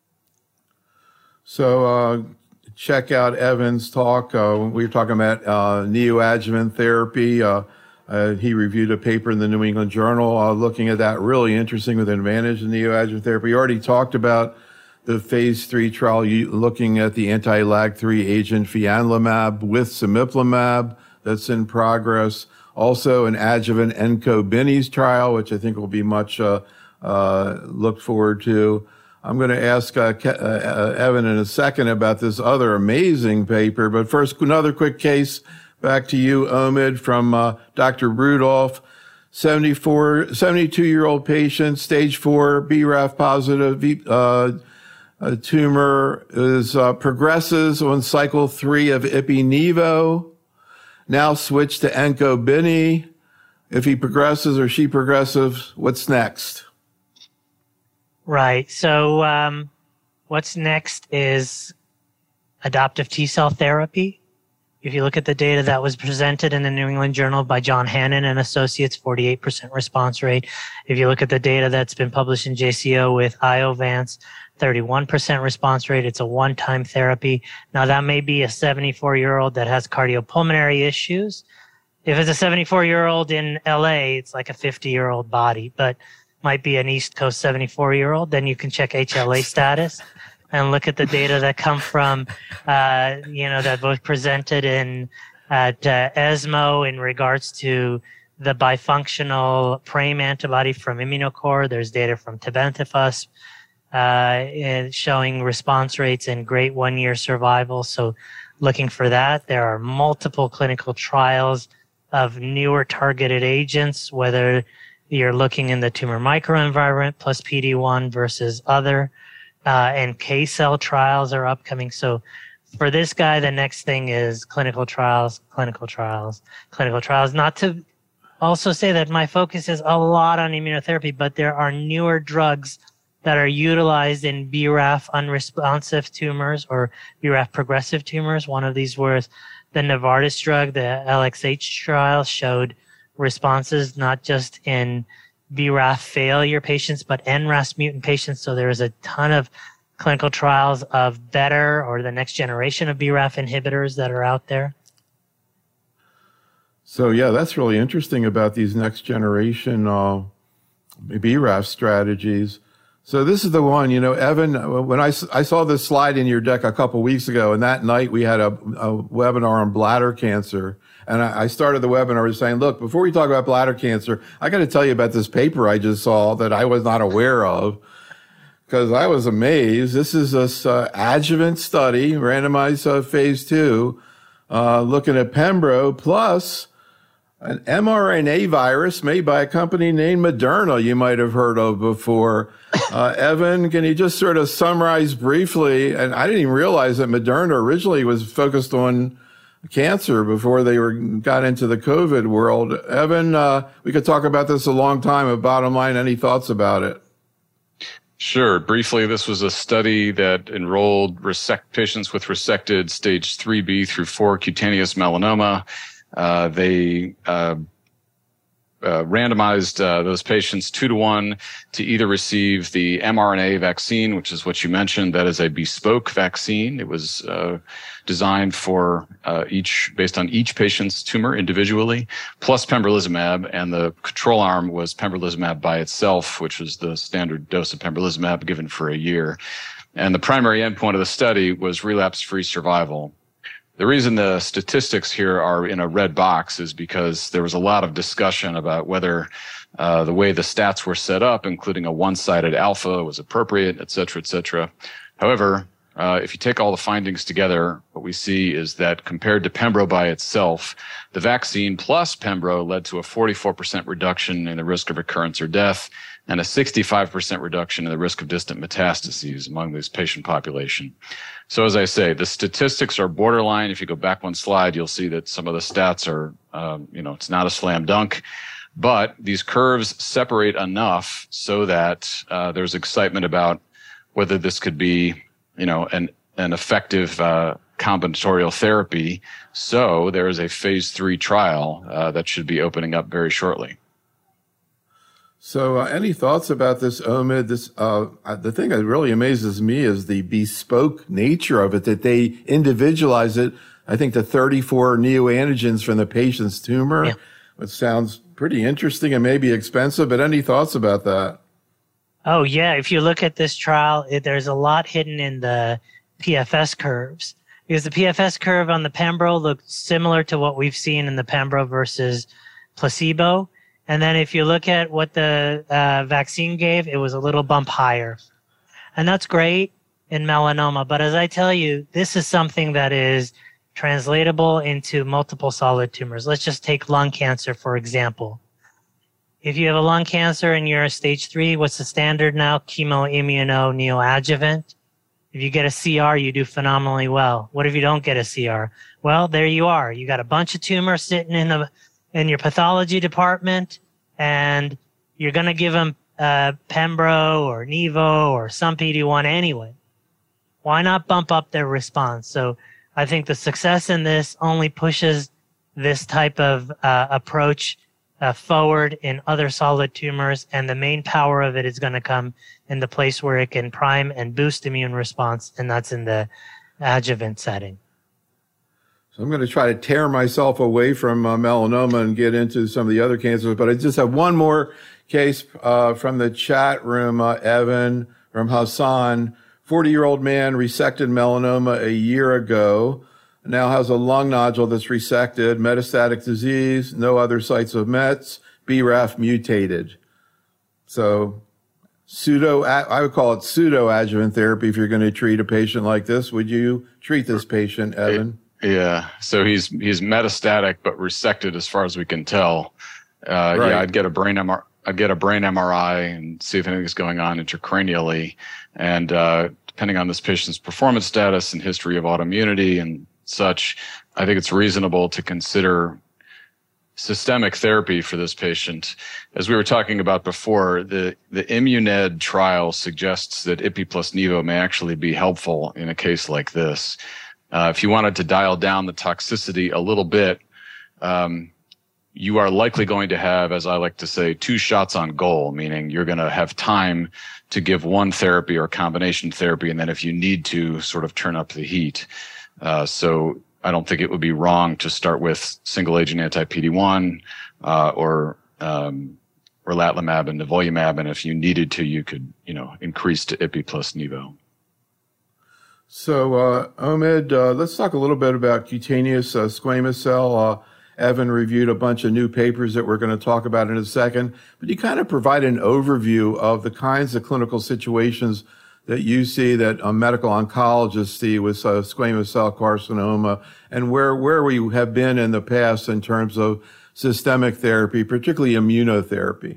So uh, check out Evan's talk. Uh, we were talking about uh, neoadjuvant therapy. Uh, uh, he reviewed a paper in the New England Journal uh, looking at that. Really interesting with the advantage of neoadjuvant therapy. We already talked about the phase three trial looking at the anti L A G three agent fianlimab with cemiplimab that's in progress. Also an adjuvant ENCO-BINIS trial, which I think will be much uh, uh, looked forward to. I'm going to ask uh, Ke- uh, Evan in a second about this other amazing paper, but first another quick case. Back to you, Omid, from uh, Doctor Rudolph. seventy-four, seventy-two-year-old patient, stage four, B R A F positive uh, a tumor is uh, progresses on cycle three of Ipi-Nivo. Now switch to ENCO-BINI. If he progresses or she progresses, what's next? Right. So um, what's next is adoptive T-cell therapy. If you look at the data that was presented in the New England Journal by John Hannon and Associates, forty-eight percent response rate. If you look at the data that's been published in J C O with Iovance, thirty-one percent response rate. It's a one-time therapy. Now, that may be a seventy-four-year-old that has cardiopulmonary issues. If it's a seventy-four-year-old in L A, it's like a fifty-year-old body, but might be an East Coast seventy-four-year-old. Then you can check H L A status and look at the data that come from, uh, you know, that was presented in at uh, ESMO in regards to the bifunctional PRAME antibody from Immunocore. There's data from tebentafusp. Uh, showing response rates and great one-year survival. So looking for that. There are multiple clinical trials of newer targeted agents, whether you're looking in the tumor microenvironment plus P D one versus other, uh, and K-cell trials are upcoming. So for this guy, the next thing is clinical trials, clinical trials, clinical trials. Not to also say that my focus is a lot on immunotherapy, but there are newer drugs that are utilized in B R A F unresponsive tumors or B R A F progressive tumors. One of these was the Novartis drug, the L X H trial, showed responses not just in B R A F failure patients, but N R A S mutant patients. So there is a ton of clinical trials of better or the next generation of B R A F inhibitors that are out there. So, yeah, that's really interesting about these next generation uh, B R A F strategies. So this is the one, you know, Evan, when I, I saw this slide in your deck a couple of weeks ago, and that night we had a, a webinar on bladder cancer. And I, I started the webinar with saying, look, before we talk about bladder cancer, I got to tell you about this paper I just saw that I was not aware of, because I was amazed. This is a uh, adjuvant study, randomized uh, phase two, uh, looking at Pembro plus an mRNA virus made by a company named Moderna you might have heard of before. Uh, Evan, can you just sort of summarize briefly? And I didn't even realize that Moderna originally was focused on cancer before they were got into the COVID world. Evan, uh, we could talk about this a long time, but bottom line, any thoughts about it? Sure. Briefly, this was a study that enrolled resect patients with resected stage three B through four cutaneous melanoma. Uh, they uh, uh, randomized uh, those patients two to one to either receive the mRNA vaccine, which is what you mentioned. That is a bespoke vaccine. It was uh, designed for uh, each, based on each patient's tumor individually, plus pembrolizumab, and the control arm was pembrolizumab by itself, which was the standard dose of pembrolizumab given for a year. And the primary endpoint of the study was relapse-free survival. The reason the statistics here are in a red box is because there was a lot of discussion about whether uh, the way the stats were set up, including a one-sided alpha, was appropriate, et cetera, et cetera. However, uh, if you take all the findings together, what we see is that compared to Pembro by itself, the vaccine plus Pembro led to a forty-four percent reduction in the risk of recurrence or death and a sixty-five percent reduction in the risk of distant metastases among this patient population. So as I say, the statistics are borderline. If you go back one slide, you'll see that some of the stats are, um, you know, it's not a slam dunk. But these curves separate enough so that uh, there's excitement about whether this could be, you know, an an effective uh, combinatorial therapy. So there is a phase three trial uh, that should be opening up very shortly. So, uh, any thoughts about this, Omid? This uh, the thing that really amazes me is the bespoke nature of it. That they individualize it. I think the thirty-four neoantigens from the patient's tumor, yeah. Which sounds pretty interesting and maybe expensive. But any thoughts about that? Oh yeah, if you look at this trial, it, there's a lot hidden in the P F S curves because the P F S curve on the Pembro looked similar to what we've seen in the Pembro versus placebo. And then if you look at what the uh, vaccine gave, it was a little bump higher. And that's great in melanoma. But as I tell you, this is something that is translatable into multiple solid tumors. Let's just take lung cancer, for example. If you have a lung cancer and you're a stage three, what's the standard now? Chemoimmuno neoadjuvant. If you get a C R, you do phenomenally well. What if you don't get a C R? Well, there you are. You got a bunch of tumors sitting in the in your pathology department, and you're going to give them uh, Pembro or Nivo or some P D one anyway. Why not bump up their response? So I think the success in this only pushes this type of uh, approach uh, forward in other solid tumors, and the main power of it is going to come in the place where it can prime and boost immune response, and that's in the adjuvant setting. So I'm going to try to tear myself away from uh, melanoma and get into some of the other cancers, but I just have one more case uh, from the chat room, uh, Evan, from Hassan. forty-year-old man resected melanoma a year ago, now has a lung nodule that's resected, metastatic disease, no other sites of Mets, B R A F mutated. So pseudo, I would call it pseudo adjuvant therapy if you're going to treat a patient like this. Would you treat this patient, Evan? Yeah, so he's he's metastatic but resected as far as we can tell. Uh, right. Yeah, I'd get a brain M R I. I'd get a brain M R I and see if anything's going on intracranially. And uh, depending on this patient's performance status and history of autoimmunity and such, I think it's reasonable to consider systemic therapy for this patient. As we were talking about before, the the ImmuNed trial suggests that Ipi plus Nivo may actually be helpful in a case like this. Uh, if you wanted to dial down the toxicity a little bit, um, you are likely going to have, as I like to say, two shots on goal, meaning you're going to have time to give one therapy or combination therapy, and then if you need to, sort of turn up the heat. Uh, so I don't think it would be wrong to start with single-agent anti-P D one uh, or um, relatlimab and nivolumab, and if you needed to, you could, you know, increase to Ipi plus Nivo. So, uh, Omid, uh, let's talk a little bit about cutaneous uh, squamous cell. Uh, Evan reviewed a bunch of new papers that we're going to talk about in a second, but you kind of provide an overview of the kinds of clinical situations that you see that uh, medical oncologists see with uh, squamous cell carcinoma, and where, where we have been in the past in terms of systemic therapy, particularly immunotherapy.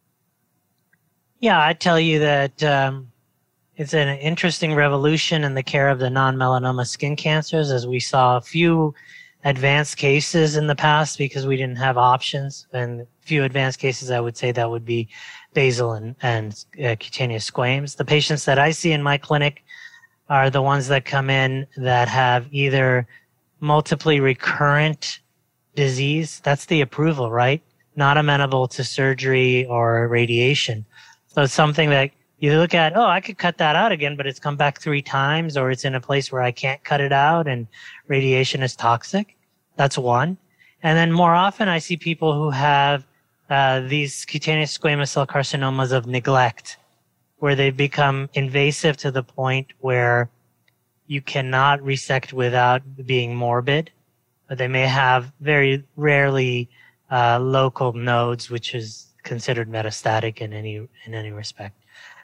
Yeah, I tell you that um, it's an interesting revolution in the care of the non-melanoma skin cancers, as we saw a few advanced cases in the past because we didn't have options. And few advanced cases, I would say that would be basal and, and uh, cutaneous squames. The patients that I see in my clinic are the ones that come in that have either multiply recurrent disease. That's the approval, right? Not amenable to surgery or radiation. So it's something that you look at, oh, I could cut that out again, but it's come back three times, or it's in a place where I can't cut it out and radiation is toxic. That's one. And then more often I see people who have uh, these cutaneous squamous cell carcinomas of neglect, where they become invasive to the point where you cannot resect without being morbid. But they may have very rarely uh, local nodes, which is considered metastatic in any in any respect.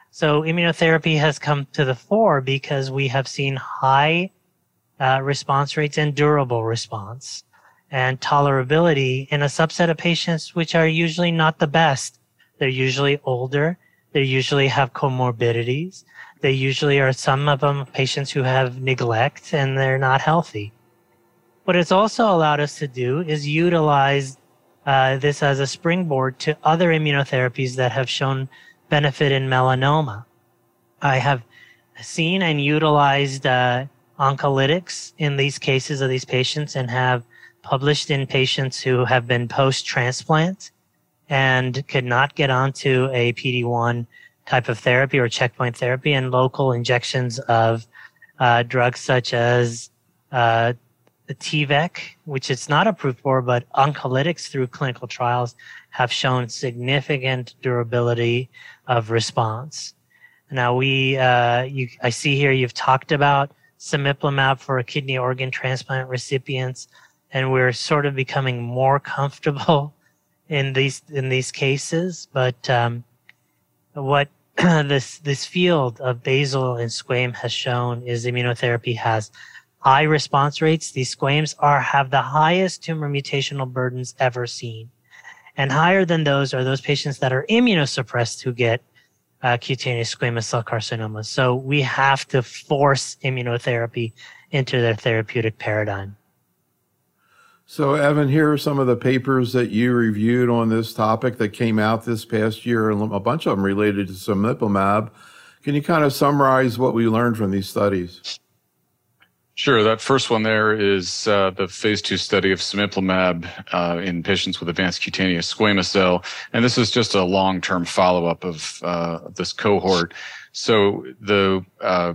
So immunotherapy has come to the fore because we have seen high uh, response rates and durable response and tolerability in a subset of patients which are usually not the best. They're usually older. They usually have comorbidities. They usually are, some of them, patients who have neglect and they're not healthy. What it's also allowed us to do is utilize uh, this as a springboard to other immunotherapies that have shown benefit in melanoma. I have seen and utilized uh, oncolytics in these cases of these patients and have published in patients who have been post-transplant and could not get onto a P D one type of therapy or checkpoint therapy, and local injections of uh, drugs such as uh, the T V E C, which it's not approved for, but oncolytics through clinical trials have shown significant durability of response. Now we, uh, you, I see here you've talked about cemiplimab for kidney organ transplant recipients, and we're sort of becoming more comfortable in these in these cases. But um, what this this field of basal and squam has shown is immunotherapy has high response rates. These squams are have the highest tumor mutational burdens ever seen, and higher than those are those patients that are immunosuppressed who get uh, cutaneous squamous cell carcinoma. So we have to force immunotherapy into their therapeutic paradigm. So, Evan, here are some of the papers that you reviewed on this topic that came out this past year, and a bunch of them related to cemiplimab. Can you kind of summarize what we learned from these studies? Sure. That first one there is uh, the phase two study of cemiplimab uh, in patients with advanced cutaneous squamous cell. And this is just a long-term follow-up of uh, this cohort. So the uh,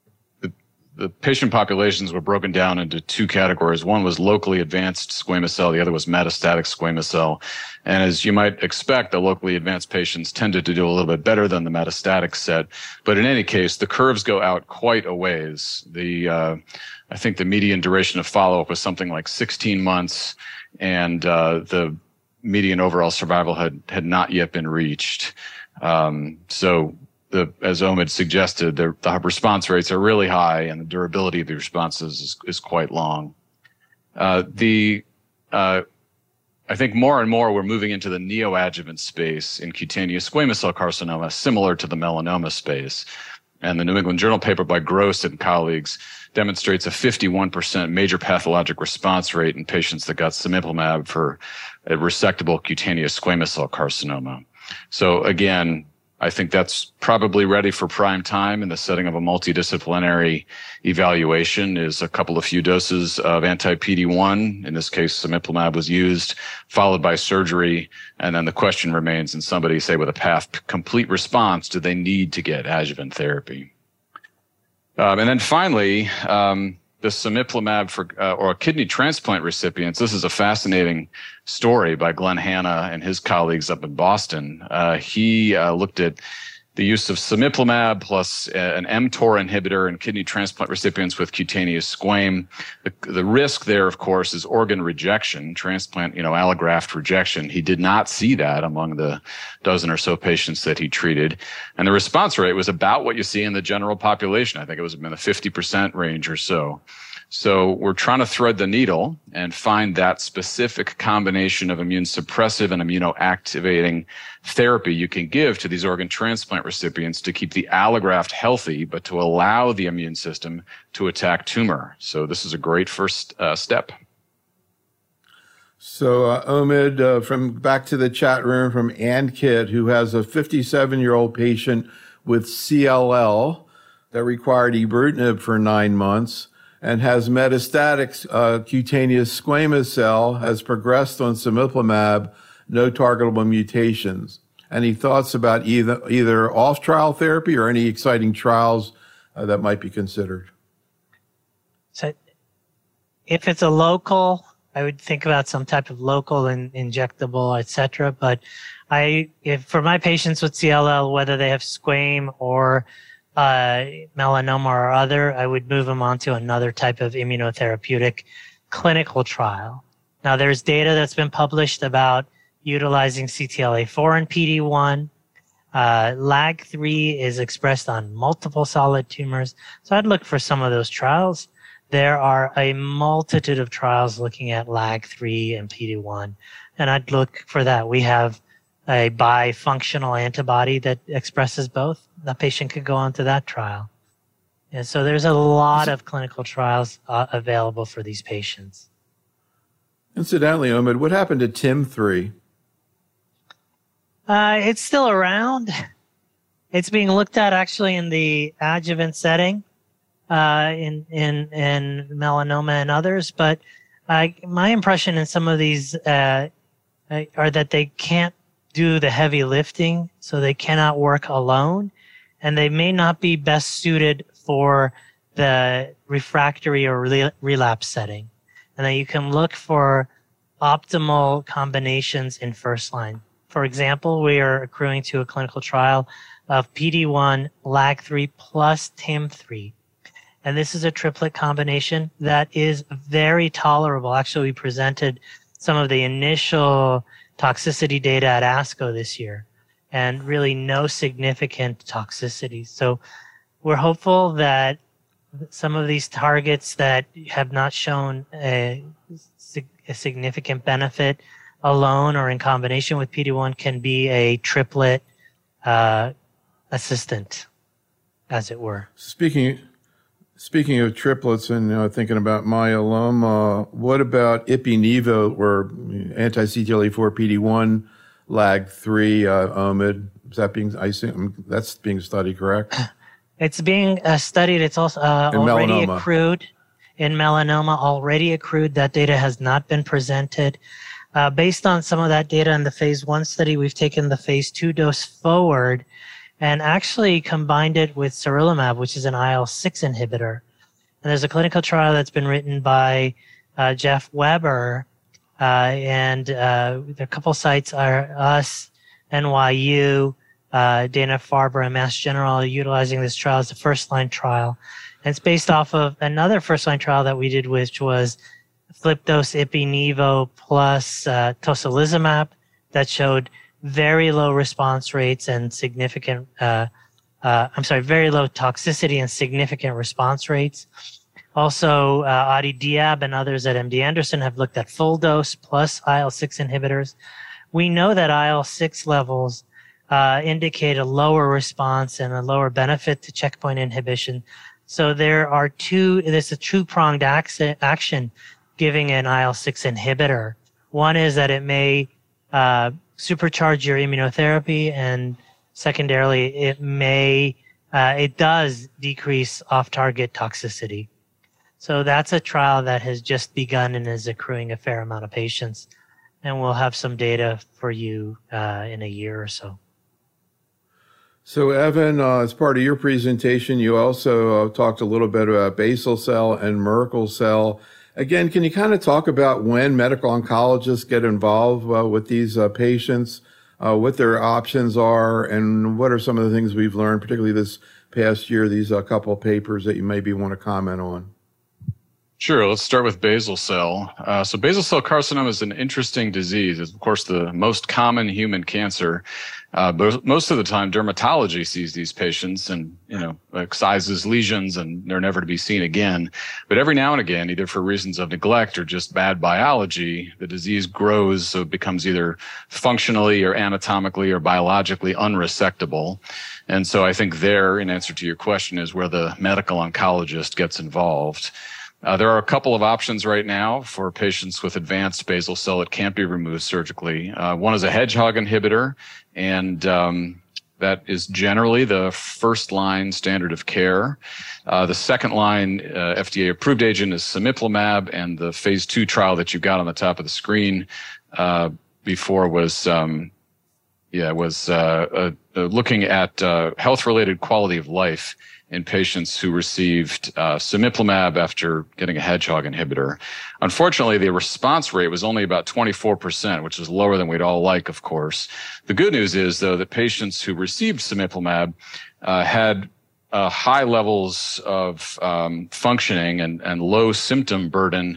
The patient populations were broken down into two categories. One was locally advanced squamous cell. The other was metastatic squamous cell. And as you might expect, the locally advanced patients tended to do a little bit better than the metastatic set. But in any case, the curves go out quite a ways. The, uh, I think the median duration of follow-up was something like sixteen months, and uh, the median overall survival had, had not yet been reached. Um, so The, as Omid suggested, the, the response rates are really high, and the durability of the responses is, is quite long. Uh, the, uh, I think more and more we're moving into the neoadjuvant space in cutaneous squamous cell carcinoma, similar to the melanoma space. And the New England Journal paper by Gross and colleagues demonstrates a fifty-one percent major pathologic response rate in patients that got cemiplimab for a resectable cutaneous squamous cell carcinoma. So again, I think that's probably ready for prime time in the setting of a multidisciplinary evaluation. Is a couple of few doses of anti-P D one, in this case cemiplimab was used, followed by surgery, and then the question remains, in somebody, say, with a path complete response, do they need to get adjuvant therapy? Um, and then finally, um, the cemiplimab for uh, or kidney transplant recipients. This is a fascinating story by Glenn Hanna and his colleagues up in Boston. Uh, he uh, looked at the use of cemiplimab plus an mTOR inhibitor in kidney transplant recipients with cutaneous squam. The, the risk there, of course, is organ rejection, transplant, you know, allograft rejection. He did not see that among the dozen or so patients that he treated. And the response rate was about what you see in the general population. I think it was in the fifty percent range or so. So we're trying to thread the needle and find that specific combination of immune suppressive and immunoactivating therapy you can give to these organ transplant recipients to keep the allograft healthy, but to allow the immune system to attack tumor. So this is a great first uh, step. So uh, Omid, uh, from back to the chat room from Ann Kitt, who has a fifty-seven-year-old patient with C L L that required ibrutinib for nine months. And has metastatic uh, cutaneous squamous cell, has progressed on cemiplimab, no targetable mutations. Any thoughts about either either off-trial therapy or any exciting trials uh, that might be considered? So if it's a local, I would think about some type of local and injectable, et cetera. But I, if for my patients with C L L, whether they have squam or Uh, melanoma or other, I would move them on to another type of immunotherapeutic clinical trial. Now, there's data that's been published about utilizing C T L A four and P D one. Uh, L A G three is expressed on multiple solid tumors. So I'd look for some of those trials. There are a multitude of trials looking at L A G three and P D one, and I'd look for that. We have a bifunctional antibody that expresses both. The patient could go on to that trial. And so there's a lot of clinical trials uh, available for these patients. Incidentally, Omid, what happened to T I M three? Uh, it's still around. It's being looked at actually in the adjuvant setting, uh, in, in, in melanoma and others. But uh, my impression in some of these uh, are that they can't do the heavy lifting, so they cannot work alone, and they may not be best suited for the refractory or re- relapse setting. And then you can look for optimal combinations in first line. For example, we are accruing to a clinical trial of P D one, L A G three plus T I M three. And this is a triplet combination that is very tolerable. Actually, we presented some of the initial toxicity data at ASCO this year, and really no significant toxicity. So we're hopeful that some of these targets that have not shown a, a significant benefit alone or in combination with P D one can be a triplet uh, assistant, as it were. Speaking speaking of triplets and you know, thinking about myeloma, what about Ipi-Nivo or anti-C T L A four P D one, L A G three, uh, Omid? Is that being, I assume that's being studied, correct? It's being uh, studied. It's also uh, already melanoma. accrued in melanoma, already accrued. That data has not been presented. Uh, based on some of that data in the phase one study, we've taken the phase two dose forward and actually combined it with sarilumab, which is an I L six inhibitor. And there's a clinical trial that's been written by uh, Jeff Weber, uh, and uh, a couple sites are us, N Y U, uh, Dana-Farber, and Mass General utilizing this trial as a first-line trial. And it's based off of another first-line trial that we did, which was flip-dose Ipi-Nivo plus uh, tocilizumab that showed very low response rates and significant, uh, uh, I'm sorry, very low toxicity and significant response rates. Also, uh, Adi Diab and others at M D Anderson have looked at full dose plus I L six inhibitors. We know that I L six levels uh, indicate a lower response and a lower benefit to checkpoint inhibition. So there are two, there's a two-pronged action giving an I L six inhibitor. One is that it may uh, supercharge your immunotherapy, and secondarily, it may, uh, it does decrease off-target toxicity. So that's a trial that has just begun and is accruing a fair amount of patients. And we'll have some data for you uh, in a year or so. So, Evan, uh, as part of your presentation, you also uh, talked a little bit about basal cell and Merkel cell. Again, can you kind of talk about when medical oncologists get involved uh, with these uh, patients, uh, what their options are, and what are some of the things we've learned, particularly this past year, these uh, couple of papers that you maybe want to comment on? Sure. Let's start with basal cell. Uh, so basal cell carcinoma is an interesting disease. It's, of course, the most common human cancer. Uh, but most of the time, dermatology sees these patients and, you know, excises lesions, and they're never to be seen again. But every now and again, either for reasons of neglect or just bad biology, the disease grows, so it becomes either functionally or anatomically or biologically unresectable. And so I think there, in answer to your question, is where the medical oncologist gets involved. Uh, there are a couple of options right now for patients with advanced basal cell that can't be removed surgically. Uh, one is a hedgehog inhibitor, and um, that is generally the first line standard of care. Uh, the second line uh, F D A approved agent is cemiplimab, and the phase two trial that you got on the top of the screen uh, before was um, yeah was uh, uh, looking at uh, health-related quality of life in patients who received uh, cemiplimab after getting a hedgehog inhibitor. Unfortunately, the response rate was only about twenty-four percent, which is lower than we'd all like, of course. The good news is, though, that patients who received cemiplimab uh, had uh, high levels of um, functioning and, and low symptom burden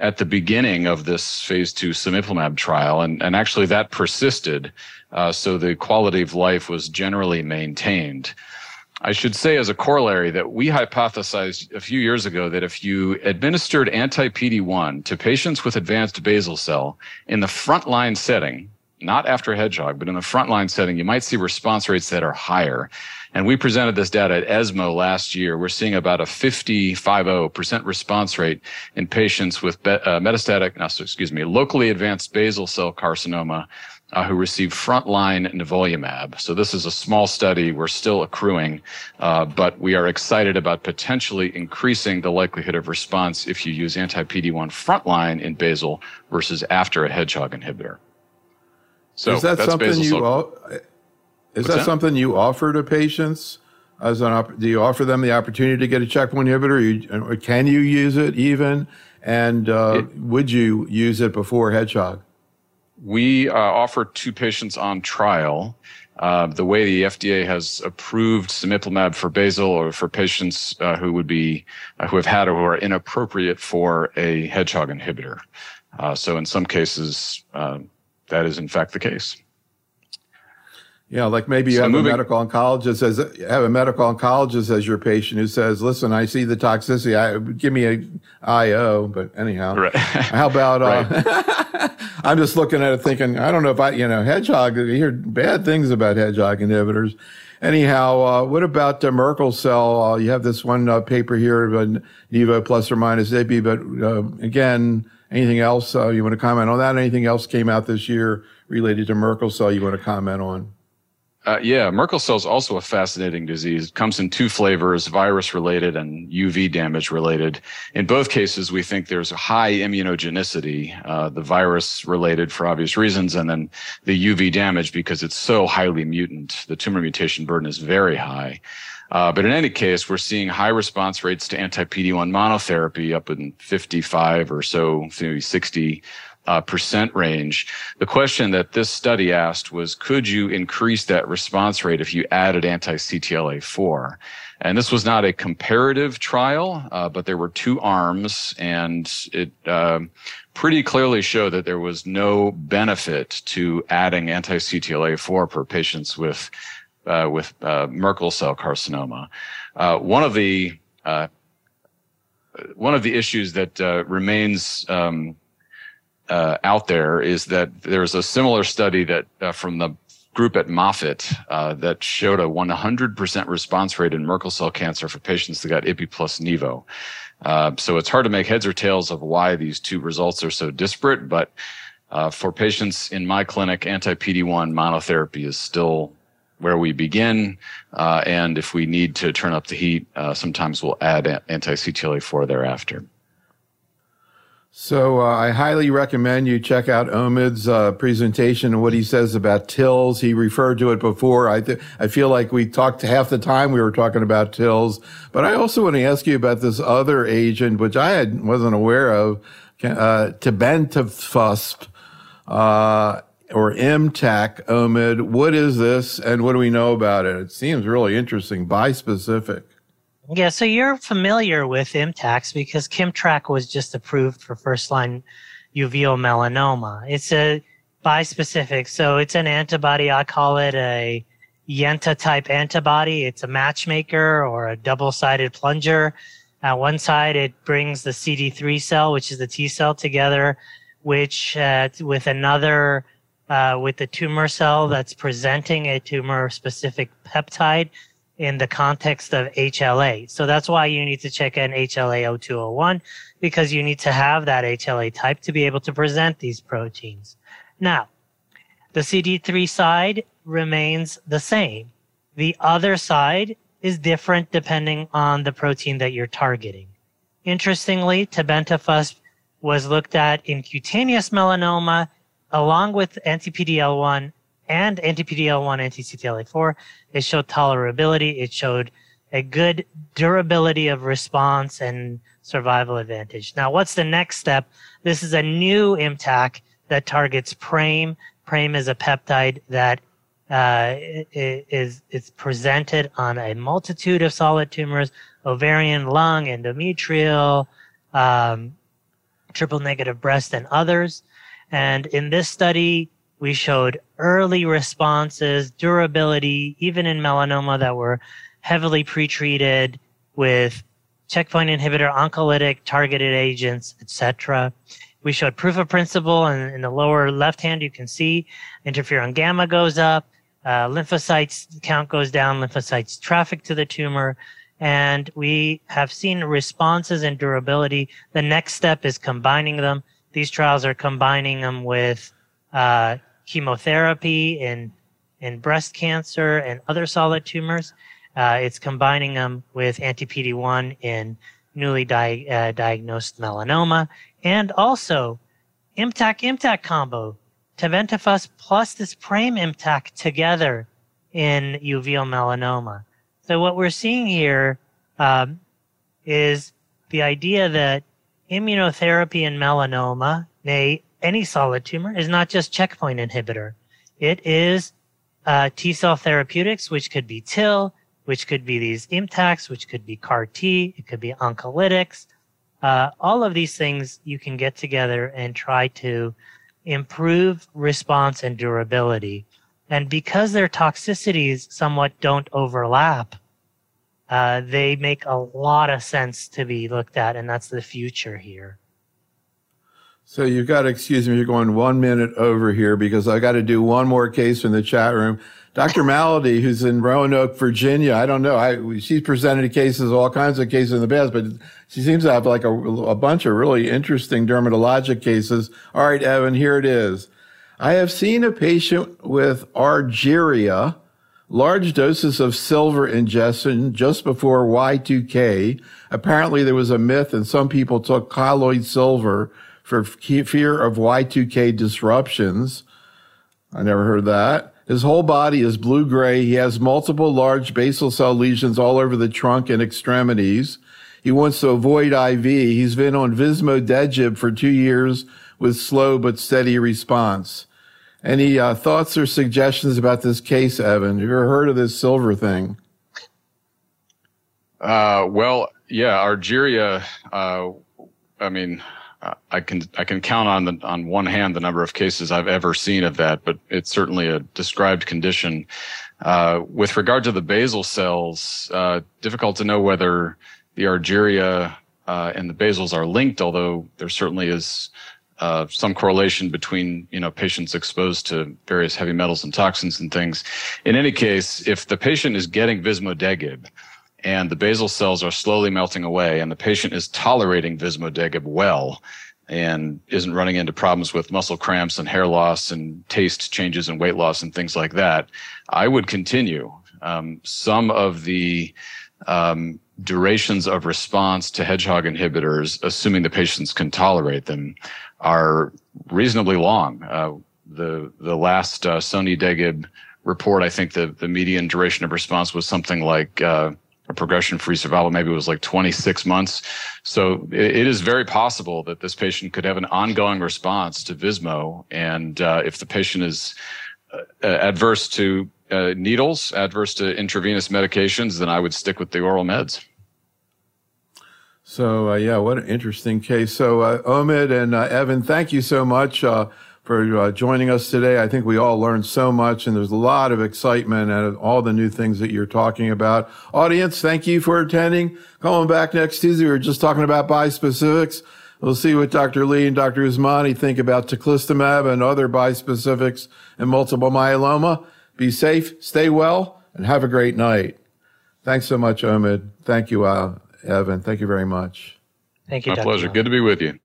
at the beginning of this phase two cemiplimab trial, and, and actually that persisted. Uh, so the quality of life was generally maintained. I should say as a corollary that we hypothesized a few years ago that if you administered anti-P D one to patients with advanced basal cell in the frontline setting, not after hedgehog, but in the frontline setting, you might see response rates that are higher. And we presented this data at ESMO last year. We're seeing about a fifty-five percent response rate in patients with be- uh, metastatic, no, excuse me, locally advanced basal cell carcinoma uh, who received frontline nivolumab. So this is a small study. We're still accruing, uh, but we are excited about potentially increasing the likelihood of response if you use anti-P D one frontline in basal versus after a hedgehog inhibitor. So is that that's something basal you cell. all, is that, that something you offer to patients? As an op- do you offer them the opportunity to get a checkpoint inhibitor? You, or can you use it even? And uh, it, would you use it before hedgehog? We uh, offer two patients on trial. Uh, the way the F D A has approved cemiplimab for basal or for patients uh, who would be uh, who have had or who are inappropriate for a hedgehog inhibitor. Uh, so in some cases, uh, that is in fact the case. Yeah, like maybe you so have moving, a medical oncologist as have a medical oncologist as your patient who says, "Listen, I see the toxicity. I, give me a I O." But anyhow, right. how about? Uh, right. I'm just looking at it, thinking, I don't know if I, you know, hedgehog. You hear bad things about hedgehog inhibitors. Anyhow, uh, what about uh, Merkel cell? Uh, you have this one uh, paper here of uh, Nivo plus or minus Ipi, but uh, again, anything else uh, you want to comment on that? Anything else came out this year related to Merkel cell you want to comment on? Uh, yeah, Merkel cell is also a fascinating disease. It comes in two flavors, virus-related and U V damage-related. In both cases, we think there's a high immunogenicity, uh, the virus-related for obvious reasons, and then the U V damage because it's so highly mutant. The tumor mutation burden is very high. Uh, but in any case, we're seeing high response rates to anti-P D one monotherapy up in fifty-five or so, maybe sixty Uh, percent range. The question that this study asked was, could you increase that response rate if you added anti-C T L A four? And this was not a comparative trial, uh, but there were two arms, and it uh, pretty clearly showed that there was no benefit to adding anti-C T L A four per patients with uh, with uh, Merkel cell carcinoma. Uh, one of the uh, one of the issues that uh, remains um, Uh, out there is that there's a similar study that uh, from the group at Moffitt uh, that showed a one hundred percent response rate in Merkel cell cancer for patients that got Ipi plus Nivo. Uh, so it's hard to make heads or tails of why these two results are so disparate, but uh, for patients in my clinic, anti-P D one monotherapy is still where we begin. Uh, and if we need to turn up the heat, uh, sometimes we'll add anti-C T L A four thereafter. So uh, I highly recommend you check out Omid's uh, presentation and what he says about TILs. He referred to it before. I th- I feel like we talked half the time we were talking about TILs. But I also want to ask you about this other agent, which I had, wasn't aware of, uh, tebentafusp, uh, or M T A C, Omid. What is this and what do we know about it? It seems really interesting, bispecific. Yeah, so you're familiar with I M T A C because Kimmtrak was just approved for first-line uveal melanoma. It's a bispecific, so it's an antibody. I call it a Yenta-type antibody. It's a matchmaker or a double-sided plunger. At one side, it brings the C D three cell, which is the T cell, together, which uh, with another, uh, with the tumor cell that's presenting a tumor-specific peptide in the context of H L A. So that's why you need to check in H L A zero two zero one, because you need to have that H L A type to be able to present these proteins. Now, the C D three side remains the same. The other side is different depending on the protein that you're targeting. Interestingly, tebentafusp was looked at in cutaneous melanoma along with anti-P D L one and anti-P D L one, anti-C T L A four. It showed tolerability. It showed a good durability of response and survival advantage. Now, what's the next step? This is a new I M T A C that targets PRAME. PRAME is a peptide that uh, is, is presented on a multitude of solid tumors, ovarian, lung, endometrial, um, triple negative breast, and others. And in this study, we showed early responses, durability, even in melanoma that were heavily pretreated with checkpoint inhibitor, oncolytic, targeted agents, et cetera. We showed proof of principle, and in the lower left hand, you can see interferon gamma goes up, uh, lymphocytes count goes down, lymphocytes traffic to the tumor, and we have seen responses and durability. The next step is combining them. These trials are combining them with uh, chemotherapy in, in breast cancer and other solid tumors. Uh, it's combining them with anti-P D one in newly di- uh, diagnosed melanoma, and also I M T A C-I M T A C combo, tebentafusp plus this PRAME I M T A C together in uveal melanoma. So what we're seeing here um, is the idea that immunotherapy in melanoma, nay, any solid tumor, is not just checkpoint inhibitor. It is uh, T-cell therapeutics, which could be TIL, which could be these I M T A Cs, which could be CAR T, it could be oncolytics. Uh, all of these things you can get together and try to improve response and durability. And because their toxicities somewhat don't overlap, uh, they make a lot of sense to be looked at, and that's the future here. So you've got to excuse me, you're going one minute over here because I got to do one more case in the chat room. Doctor Malady, who's in Roanoke, Virginia, I don't know, I, she's presented cases, all kinds of cases in the past, but she seems to have like a, a bunch of really interesting dermatologic cases. All right, Evan, here it is. I have seen a patient with argyria, large doses of silver ingestion just before Y two K. Apparently there was a myth and some people took colloid silver for fear of Y two K disruptions. I never heard that. His whole body is blue-gray. He has multiple large basal cell lesions all over the trunk and extremities. He wants to avoid I V. He's been on Vismodegib for two years with slow but steady response. Any uh, thoughts or suggestions about this case, Evan? Have you ever heard of this silver thing? Uh, well, yeah, argyria, uh, I mean... I can I can count on the on one hand the number of cases I've ever seen of that, but it's certainly a described condition. Uh, with regard to the basal cells, uh, difficult to know whether the argyria uh, and the basals are linked, although there certainly is uh, some correlation between you know patients exposed to various heavy metals and toxins and things. In any case, if the patient is getting Vismodegib and the basal cells are slowly melting away, and the patient is tolerating Vismodegib well and isn't running into problems with muscle cramps and hair loss and taste changes and weight loss and things like that, I would continue. Um, some of the um, durations of response to hedgehog inhibitors, assuming the patients can tolerate them, are reasonably long. Uh, the the last uh, Sonidegib report, I think the, the median duration of response was something like uh, a progression-free survival, maybe it was like twenty-six months. So it, it is very possible that this patient could have an ongoing response to Vismo. And uh, if the patient is uh, adverse to uh, needles, adverse to intravenous medications, then I would stick with the oral meds. So, uh, yeah, what an interesting case. So, uh, Omid and uh, Evan, thank you so much uh, for uh, joining us today. I think we all learned so much, and there's a lot of excitement and all the new things that you're talking about. Audience, thank you for attending. Coming back next Tuesday, we were just talking about bispecifics. We'll see what Doctor Lee and Doctor Usmani think about teclistamab and other bispecifics in multiple myeloma. Be safe, stay well, and have a great night. Thanks so much, Omid. Thank you, uh, Evan. Thank you very much. Thank you, My Doctor pleasure. Miller. Good to be with you.